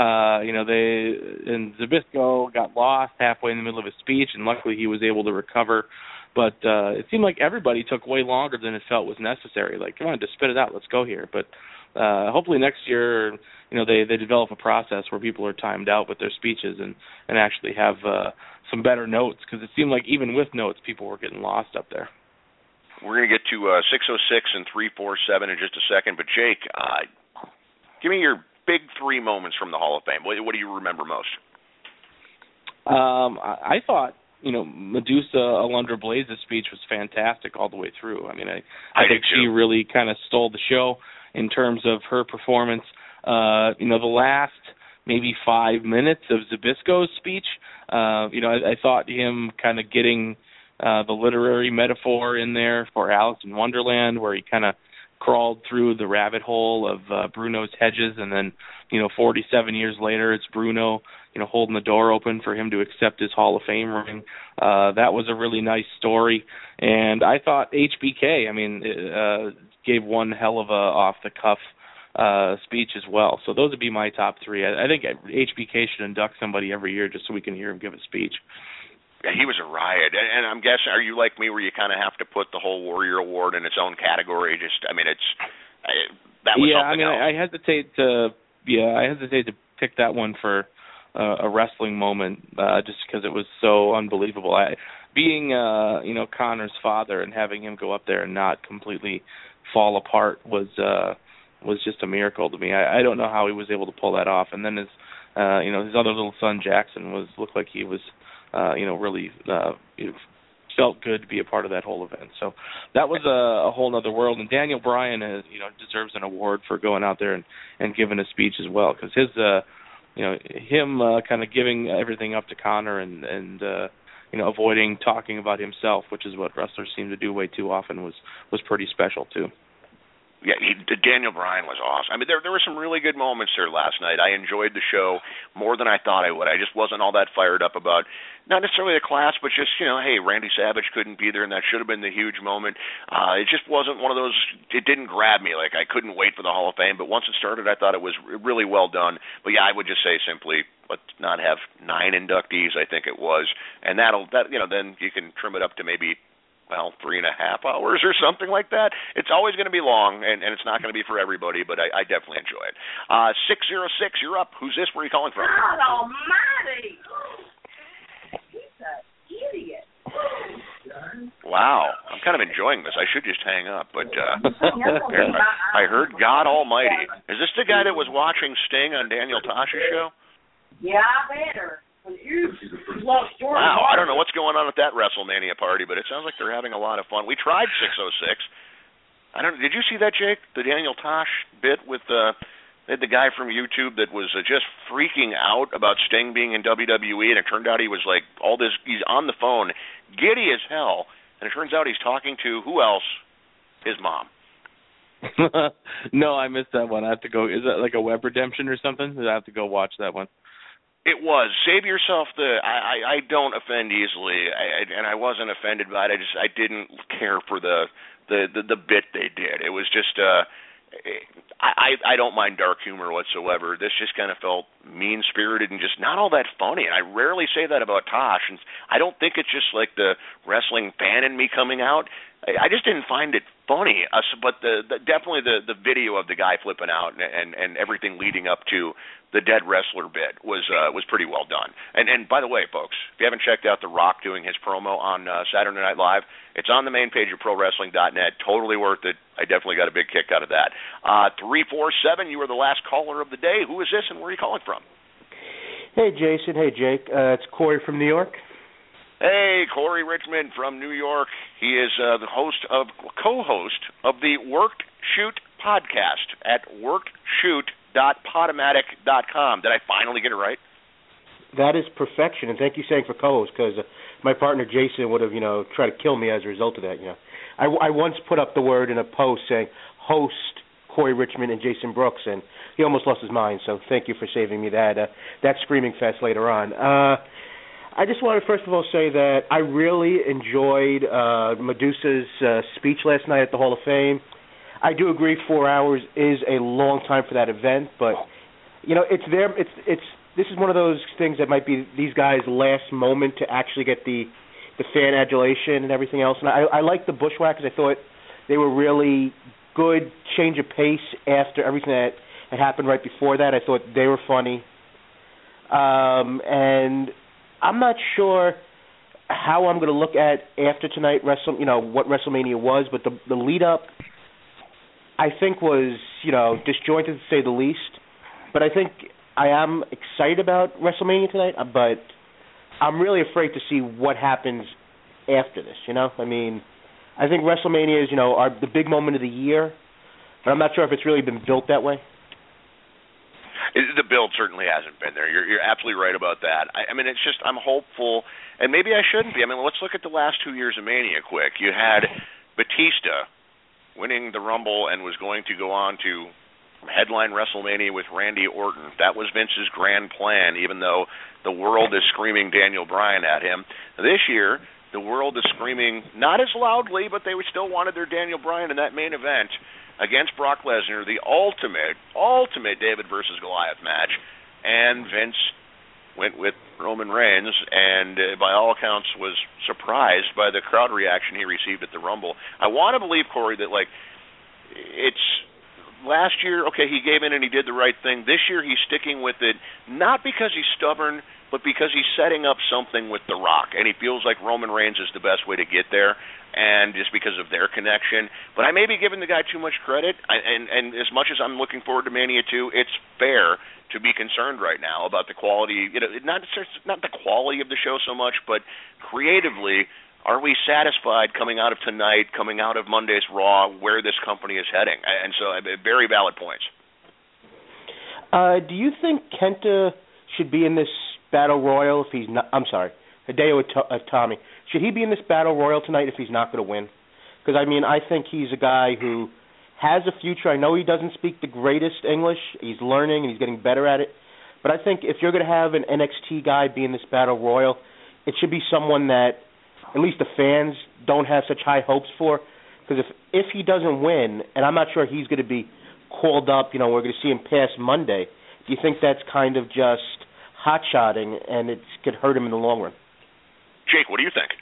And Zbyszko got lost halfway in the middle of his speech, and luckily he was able to recover. But it seemed like everybody took way longer than it felt was necessary. Like, come on, just spit it out, let's go here. But hopefully next year, they develop a process where people are timed out with their speeches and actually have some better notes, because it seemed like even with notes, people were getting lost up there. We're going to get to 606 and 347 in just a second, but Jake, give me your big 3 moments from the Hall of Fame. What do you remember most? I thought, Medusa Alundra Blaze's speech was fantastic all the way through. I mean, I think she really kind of stole the show in terms of her performance. The last maybe 5 minutes of Zbyszko's speech, I thought him kind of getting the literary metaphor in there for Alice in Wonderland, where he kind of crawled through the rabbit hole of Bruno's hedges, and then 47 years later it's Bruno holding the door open for him to accept his Hall of Fame ring. That was a really nice story. And I thought HBK, gave one hell of a off-the-cuff speech as well. So those would be my top three. I think HBK should induct somebody every year just so we can hear him give a speech. Yeah, he was a riot, and I'm guessing, are you like me, where you kind of have to put the whole Warrior Award in its own category? That was something else. I hesitate to pick that one for a wrestling moment, just because it was so unbelievable. Being Connor's father and having him go up there and not completely fall apart was just a miracle to me. I don't know how he was able to pull that off. And then his other little son Jackson looked like he was really felt good to be a part of that whole event. So that was a whole other world. And Daniel Bryan deserves an award for going out there and giving a speech as well, because him kind of giving everything up to Connor and avoiding talking about himself, which is what wrestlers seem to do way too often, was pretty special too. Yeah, Daniel Bryan was awesome. I mean, there were some really good moments there last night. I enjoyed the show more than I thought I would. I just wasn't all that fired up about not necessarily the class, but just, hey, Randy Savage couldn't be there, and that should have been the huge moment. It just wasn't one of those, it didn't grab me. Like, I couldn't wait for the Hall of Fame, but once it started, I thought it was really well done. But, yeah, I would just say simply, let's not have 9 inductees, I think it was. And then you can trim it up to maybe 3.5 hours or something like that. It's always going to be long, and it's not going to be for everybody, but I definitely enjoy it. 606, you're up. Who's this? Where are you calling from? God almighty! He's an idiot. Wow. I'm kind of enjoying this. I should just hang up, but I heard God almighty. Is this the guy that was watching Sting on Daniel Tosh's show? Yeah, I better. Wow, I don't know what's going on at that WrestleMania party, but it sounds like they're having a lot of fun. We tried 606. Did you see that, Jake? The Daniel Tosh bit with the guy from YouTube that was just freaking out about Sting being in WWE, and it turned out he was like he's on the phone, giddy as hell, and it turns out he's talking to who else? His mom. No, I missed that one. I have to go. Is that like a web redemption or something? I have to go watch that one. It was. Save yourself I don't offend easily, and I wasn't offended by it. I didn't care for the bit they did. It was just I don't mind dark humor whatsoever. This just kind of felt mean-spirited and just not all that funny. And I rarely say that about Tosh, and I don't think it's just like the wrestling fan in me coming out. I just didn't find it funny. But definitely the video of the guy flipping out and everything leading up to the dead wrestler bit was pretty well done. And by the way, folks, if you haven't checked out The Rock doing his promo on Saturday Night Live, it's on the main page of ProWrestling.net. Totally worth it. I definitely got a big kick out of that. 347, you were the last caller of the day. Who is this, and where are you calling from? Hey, Jason. Hey, Jake. It's Corey from New York. Hey, Corey Richmond from New York. He is the co-host of the Worked Shoot podcast at workedshoot.podomatic.com. Did I finally get it right? That is perfection, and thank you for saying for co-host, because my partner Jason would have, tried to kill me as a result of that. I once put up the word in a post saying host Corey Richmond and Jason Brooks, and he almost lost his mind. So thank you for saving me that screaming fest later on. I just want to first of all say that I really enjoyed Medusa's speech last night at the Hall of Fame. I do agree 4 hours is a long time for that event, but it's there. This is one of those things that might be these guys' last moment to actually get the fan adulation and everything else. And I like the Bushwhackers. I thought they were really good change of pace after everything that had happened right before that. I thought they were funny, and I'm not sure how I'm going to look at after tonight, what WrestleMania was, but the lead up, I think, was disjointed to say the least. But I think I am excited about WrestleMania tonight, but I'm really afraid to see what happens after this. I think WrestleMania is the big moment of the year, but I'm not sure if it's really been built that way. The build certainly hasn't been there. You're absolutely right about that. It's just I'm hopeful, and maybe I shouldn't be. Let's look at the last 2 years of Mania quick. You had Batista winning the Rumble and was going to go on to headline WrestleMania with Randy Orton. That was Vince's grand plan, even though the world is screaming Daniel Bryan at him. This year, the world is screaming, not as loudly, but they still wanted their Daniel Bryan in that main event against Brock Lesnar, the ultimate David versus Goliath match, and Vince went with Roman Reigns, and by all accounts was surprised by the crowd reaction he received at the Rumble. I want to believe, Corey, that it's last year, okay, he gave in and he did the right thing. This year he's sticking with it, not because he's stubborn, but because he's setting up something with The Rock, and he feels like Roman Reigns is the best way to get there, and just because of their connection. But I may be giving the guy too much credit, and as much as I'm looking forward to Mania 2, it's fair to be concerned right now about the quality, not the quality of the show so much, but creatively, are we satisfied coming out of tonight, coming out of Monday's Raw, where this company is heading? And so, very valid points. Do you think Kenta should be in this Battle Royal if he's not? I'm sorry, Hideo Itami. Should he be in this Battle Royal tonight if he's not going to win? Because, I think he's a guy who has a future. I know he doesn't speak the greatest English. He's learning and he's getting better at it. But I think if you're going to have an NXT guy be in this Battle Royal, it should be someone that at least the fans don't have such high hopes for. Because if he doesn't win, and I'm not sure he's going to be called up, we're going to see him past Monday, do you think that's kind of just hot-shotting and it could hurt him in the long run? Jake, what do you think?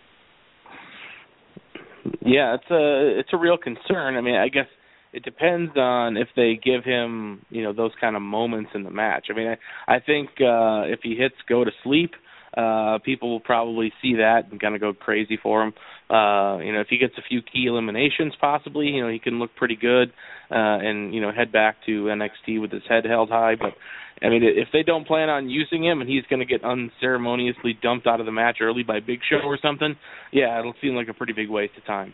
Yeah, it's a real concern. I guess it depends on if they give him, those kind of moments in the match. I think if he hits go to sleep, people will probably see that and kind of go crazy for him. If he gets a few key eliminations, possibly, he can look pretty good and head back to NXT with his head held high. But if they don't plan on using him and he's going to get unceremoniously dumped out of the match early by Big Show or something, yeah, it'll seem like a pretty big waste of time.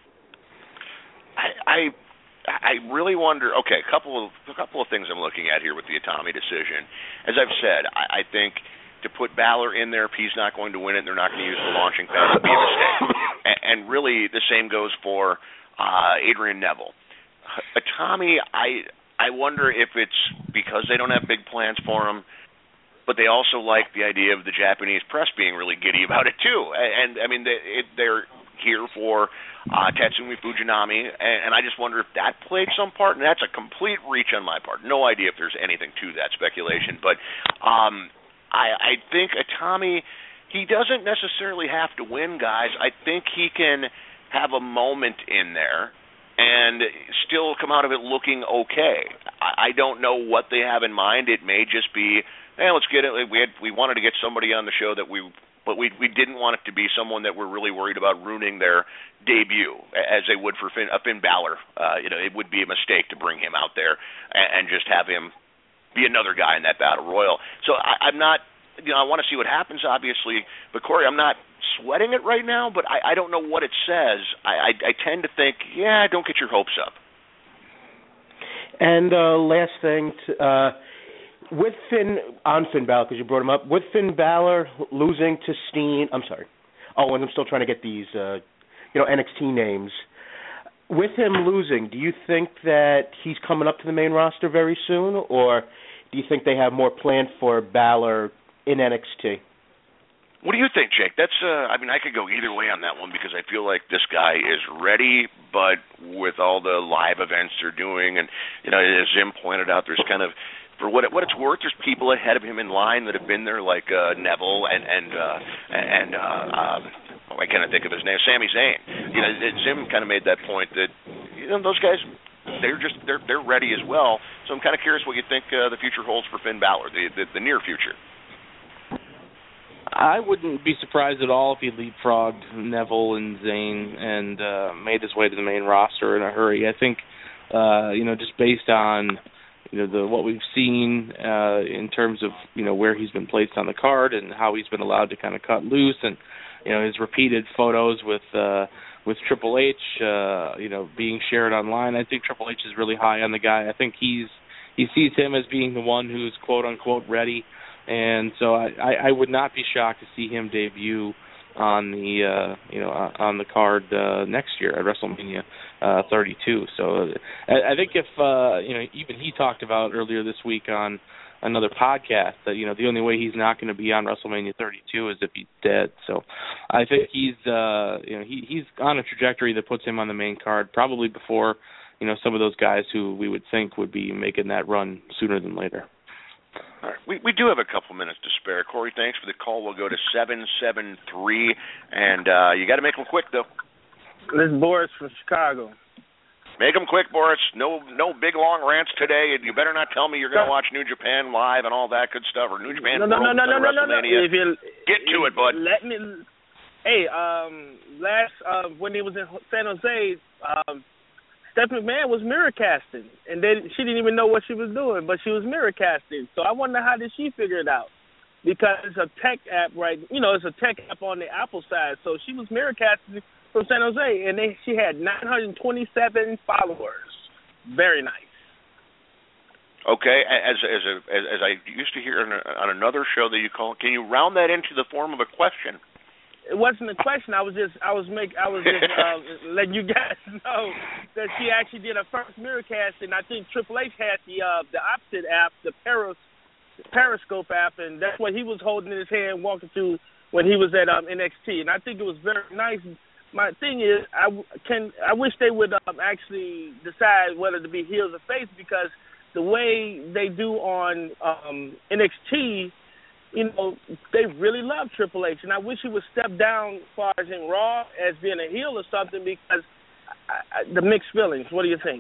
I really wonder. Okay, a couple of things I'm looking at here with the Itami decision. As I've said, I think to put Balor in there, if he's not going to win it, they're not going to use the launching pad, would be a mistake. And really, the same goes for Adrian Neville. Itami, I wonder if it's because they don't have big plans for him, but they also like the idea of the Japanese press being really giddy about it too. And they're here for Tatsumi Fujinami, and I just wonder if that played some part, and that's a complete reach on my part. No idea if there's anything to that speculation, but I think Itami, he doesn't necessarily have to win, guys. I think he can have a moment in there and still come out of it looking okay. I don't know what they have in mind. It may just be, let's get it. We wanted to get somebody on the show but we didn't want it to be someone that we're really worried about ruining their debut, as they would for Finn Balor. It would be a mistake to bring him out there and just have him be another guy in that Battle Royal. So I'm not, I want to see what happens, obviously. But, Corey, I'm not sweating it right now, but I don't know what it says. I tend to think, don't get your hopes up. And last thing, with Finn Balor, because you brought him up, with Finn Balor losing to Steen, I'm sorry. Oh, and I'm still trying to get these, NXT names. With him losing, do you think that he's coming up to the main roster very soon, or do you think they have more planned for Balor in NXT? What do you think, Jake? That's I could go either way on that one because I feel like this guy is ready, but with all the live events they're doing, and as Zim pointed out, there's kind of, for what it's worth, there's people ahead of him in line that have been there, like Neville and I can't think of his name, Sami Zayn. Zim kind of made that point that those guys, they're ready as well. So I'm kind of curious what you think the future holds for Finn Balor, the near future. I wouldn't be surprised at all if he leapfrogged Neville and Zayn and made his way to the main roster in a hurry. I think, just based on what we've seen in terms of where he's been placed on the card and how he's been allowed to kind of cut loose, and his repeated photos with Triple H, being shared online. I think Triple H is really high on the guy. I think he sees him as being the one who's quote unquote ready. And so I would not be shocked to see him debut on the on the card next year at WrestleMania. 32. So I think if even he talked about earlier this week on another podcast that the only way he's not going to be on WrestleMania 32 is if he's dead. So I think he's he's on a trajectory that puts him on the main card probably before some of those guys who we would think would be making that run sooner than later. All right. We do have a couple minutes to spare. Corey, thanks for the call. We'll go to 773, and you got to make them quick, though. This is Boris from Chicago. Make them quick, Boris. No big long rants today. And you better not tell me you're going to watch New Japan live and all that good stuff, or New Japan WrestleMania. Get to it, bud. Let me. Hey, when he was in San Jose, Stephanie McMahon was mirror casting, and she didn't even know what she was doing, but she was mirror casting. So I wonder how did she figure it out? Because it's a tech app, right? It's a tech app on the Apple side. So she was mirror casting from San Jose, and she had 927 followers. Very nice. Okay, as I used to hear on another show that you call, can you round that into the form of a question? It wasn't a question. I was just letting you guys know that she actually did her first mirror casting. I think Triple H had the opposite app, the Periscope app, and that's what he was holding in his hand walking through when he was at NXT. And I think it was very nice. My thing is, I wish they would actually decide whether to be heels or face, because the way they do on NXT, they really love Triple H, and I wish he would step down as far as in Raw as being a heel or something, because the mixed feelings. What do you think?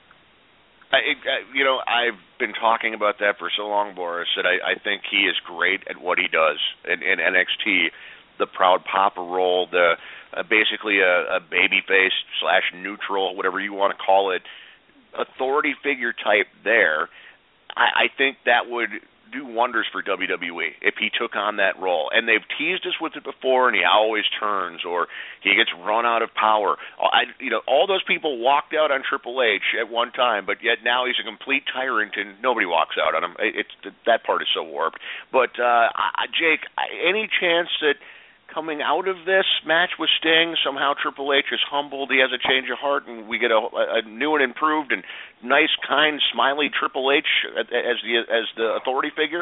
I've been talking about that for so long, Boris, that I think he is great at what he does in NXT. The proud papa role, the basically a babyface / neutral, whatever you want to call it, authority figure type there. I think that would do wonders for WWE if he took on that role. And they've teased us with it before, and he always turns, or he gets run out of power. All those people walked out on Triple H at one time, but yet now he's a complete tyrant, and nobody walks out on him. That part is so warped. But Jake, any chance that coming out of this match with Sting, somehow Triple H is humbled, he has a change of heart, and we get a new and improved and nice, kind, smiley Triple H as the authority figure?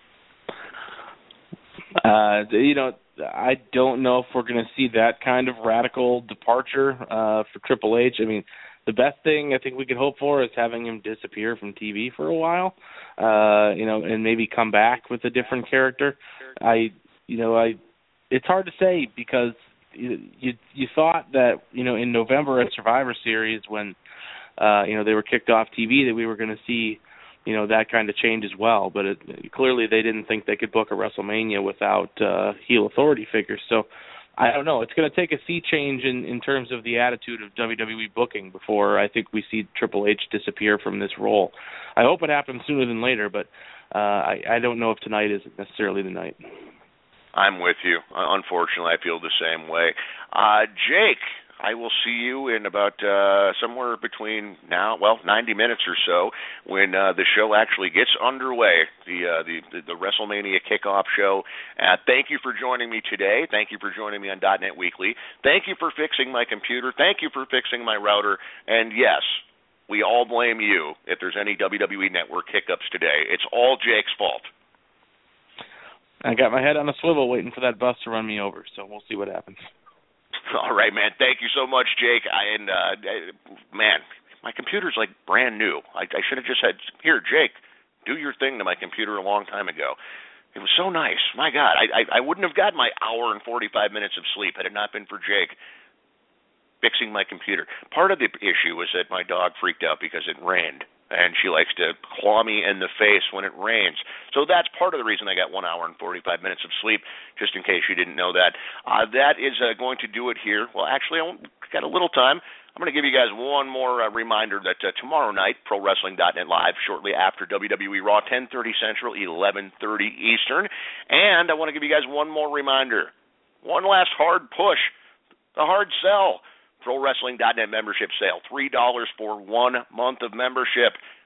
I don't know if we're going to see that kind of radical departure for Triple H. I mean, the best thing I think we could hope for is having him disappear from TV for a while, and maybe come back with a different character. It's hard to say, because you thought that in November at Survivor Series, when they were kicked off TV, that we were going to see that kind of change as well. But clearly they didn't think they could book a WrestleMania without heel authority figures. So I don't know. It's going to take a sea change in terms of the attitude of WWE booking before I think we see Triple H disappear from this role. I hope it happens sooner than later, but I don't know if tonight is necessarily the night. I'm with you. Unfortunately, I feel the same way. Jake, I will see you in about somewhere between 90 minutes or so, when the show actually gets underway, the WrestleMania kickoff show. Thank you for joining me today. Thank you for joining me on .NET Weekly. Thank you for fixing my computer. Thank you for fixing my router. And yes, we all blame you if there's any WWE Network hiccups today. It's all Jake's fault. I got my head on a swivel waiting for that bus to run me over, so we'll see what happens. All right, man. Thank you so much, Jake. Man, my computer's like brand new. I should have just said, here, Jake, do your thing to my computer a long time ago. It was so nice. My God, I wouldn't have gotten my hour and 45 minutes of sleep had it not been for Jake fixing my computer. Part of the issue was that my dog freaked out because it rained, and she likes to claw me in the face when it rains. So that's part of the reason I got 1 hour and 45 minutes of sleep, just in case you didn't know that. That is going to do it here. Well, actually, I got a little time. I'm going to give you guys one more reminder that tomorrow night, ProWrestling.net Live, shortly after WWE Raw, 10:30 Central, 11:30 Eastern. And I want to give you guys one more reminder, one last hard push, the hard sell. ProWrestling.net membership sale, $3 for 1 month of membership.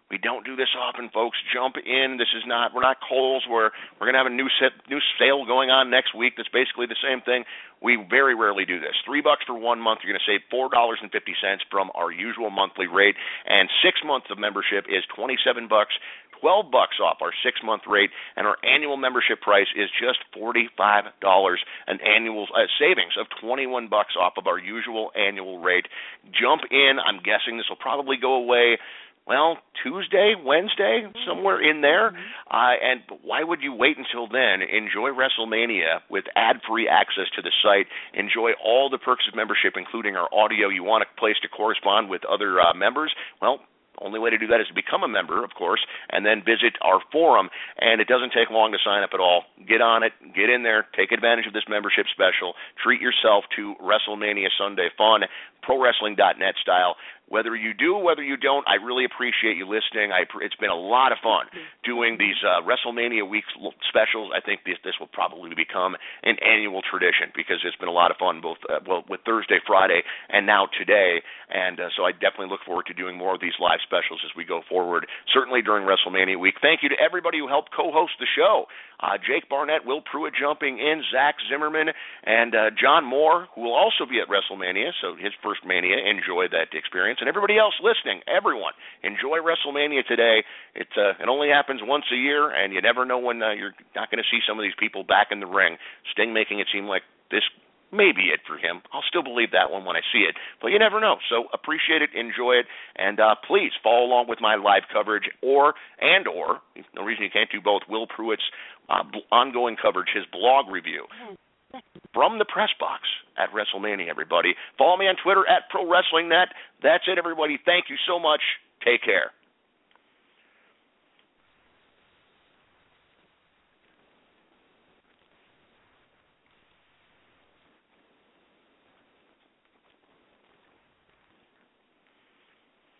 We don't do this often, folks. Jump in. We're not Kohl's where we're going to have a new sale going on next week that's basically the same thing. We very rarely do this. $3 for 1 month, you're going to save $4.50 from our usual monthly rate, and 6 months of membership is $27, $12 off our 6-month rate, and our annual membership price is just $45, an annual savings of $21 off of our usual annual rate. Jump in. I'm guessing this will probably go away Tuesday, Wednesday, somewhere in there. And why would you wait until then? Enjoy WrestleMania with ad-free access to the site. Enjoy all the perks of membership, including our audio. You want a place to correspond with other members? Only way to do that is to become a member, of course, and then visit our forum. And it doesn't take long to sign up at all. Get on it. Get in there. Take advantage of this membership special. Treat yourself to WrestleMania Sunday fun, ProWrestling.net style. Whether you do, whether you don't, I really appreciate you listening. It's been a lot of fun doing these WrestleMania week specials. I think this will probably become an annual tradition because it's been a lot of fun both with Thursday, Friday, and now today. And so I definitely look forward to doing more of these live specials as we go forward, certainly during WrestleMania week. Thank you to everybody who helped co-host the show. Jake Barnett, Will Pruitt jumping in, Zach Zimmerman, and John Moore, who will also be at WrestleMania, so his first Mania. Enjoy that experience. And everybody else listening, everyone, enjoy WrestleMania today. It only happens once a year, and you never know when you're not going to see some of these people back in the ring. Sting making it seem like this may be it for him. I'll still believe that one when I see it, but you never know. So appreciate it, enjoy it, and please follow along with my live coverage or no reason you can't do both, Will Pruitt's ongoing coverage, his blog review from the press box at WrestleMania, everybody. Follow me on Twitter at ProWrestlingNet. That's it, everybody. Thank you so much. Take care.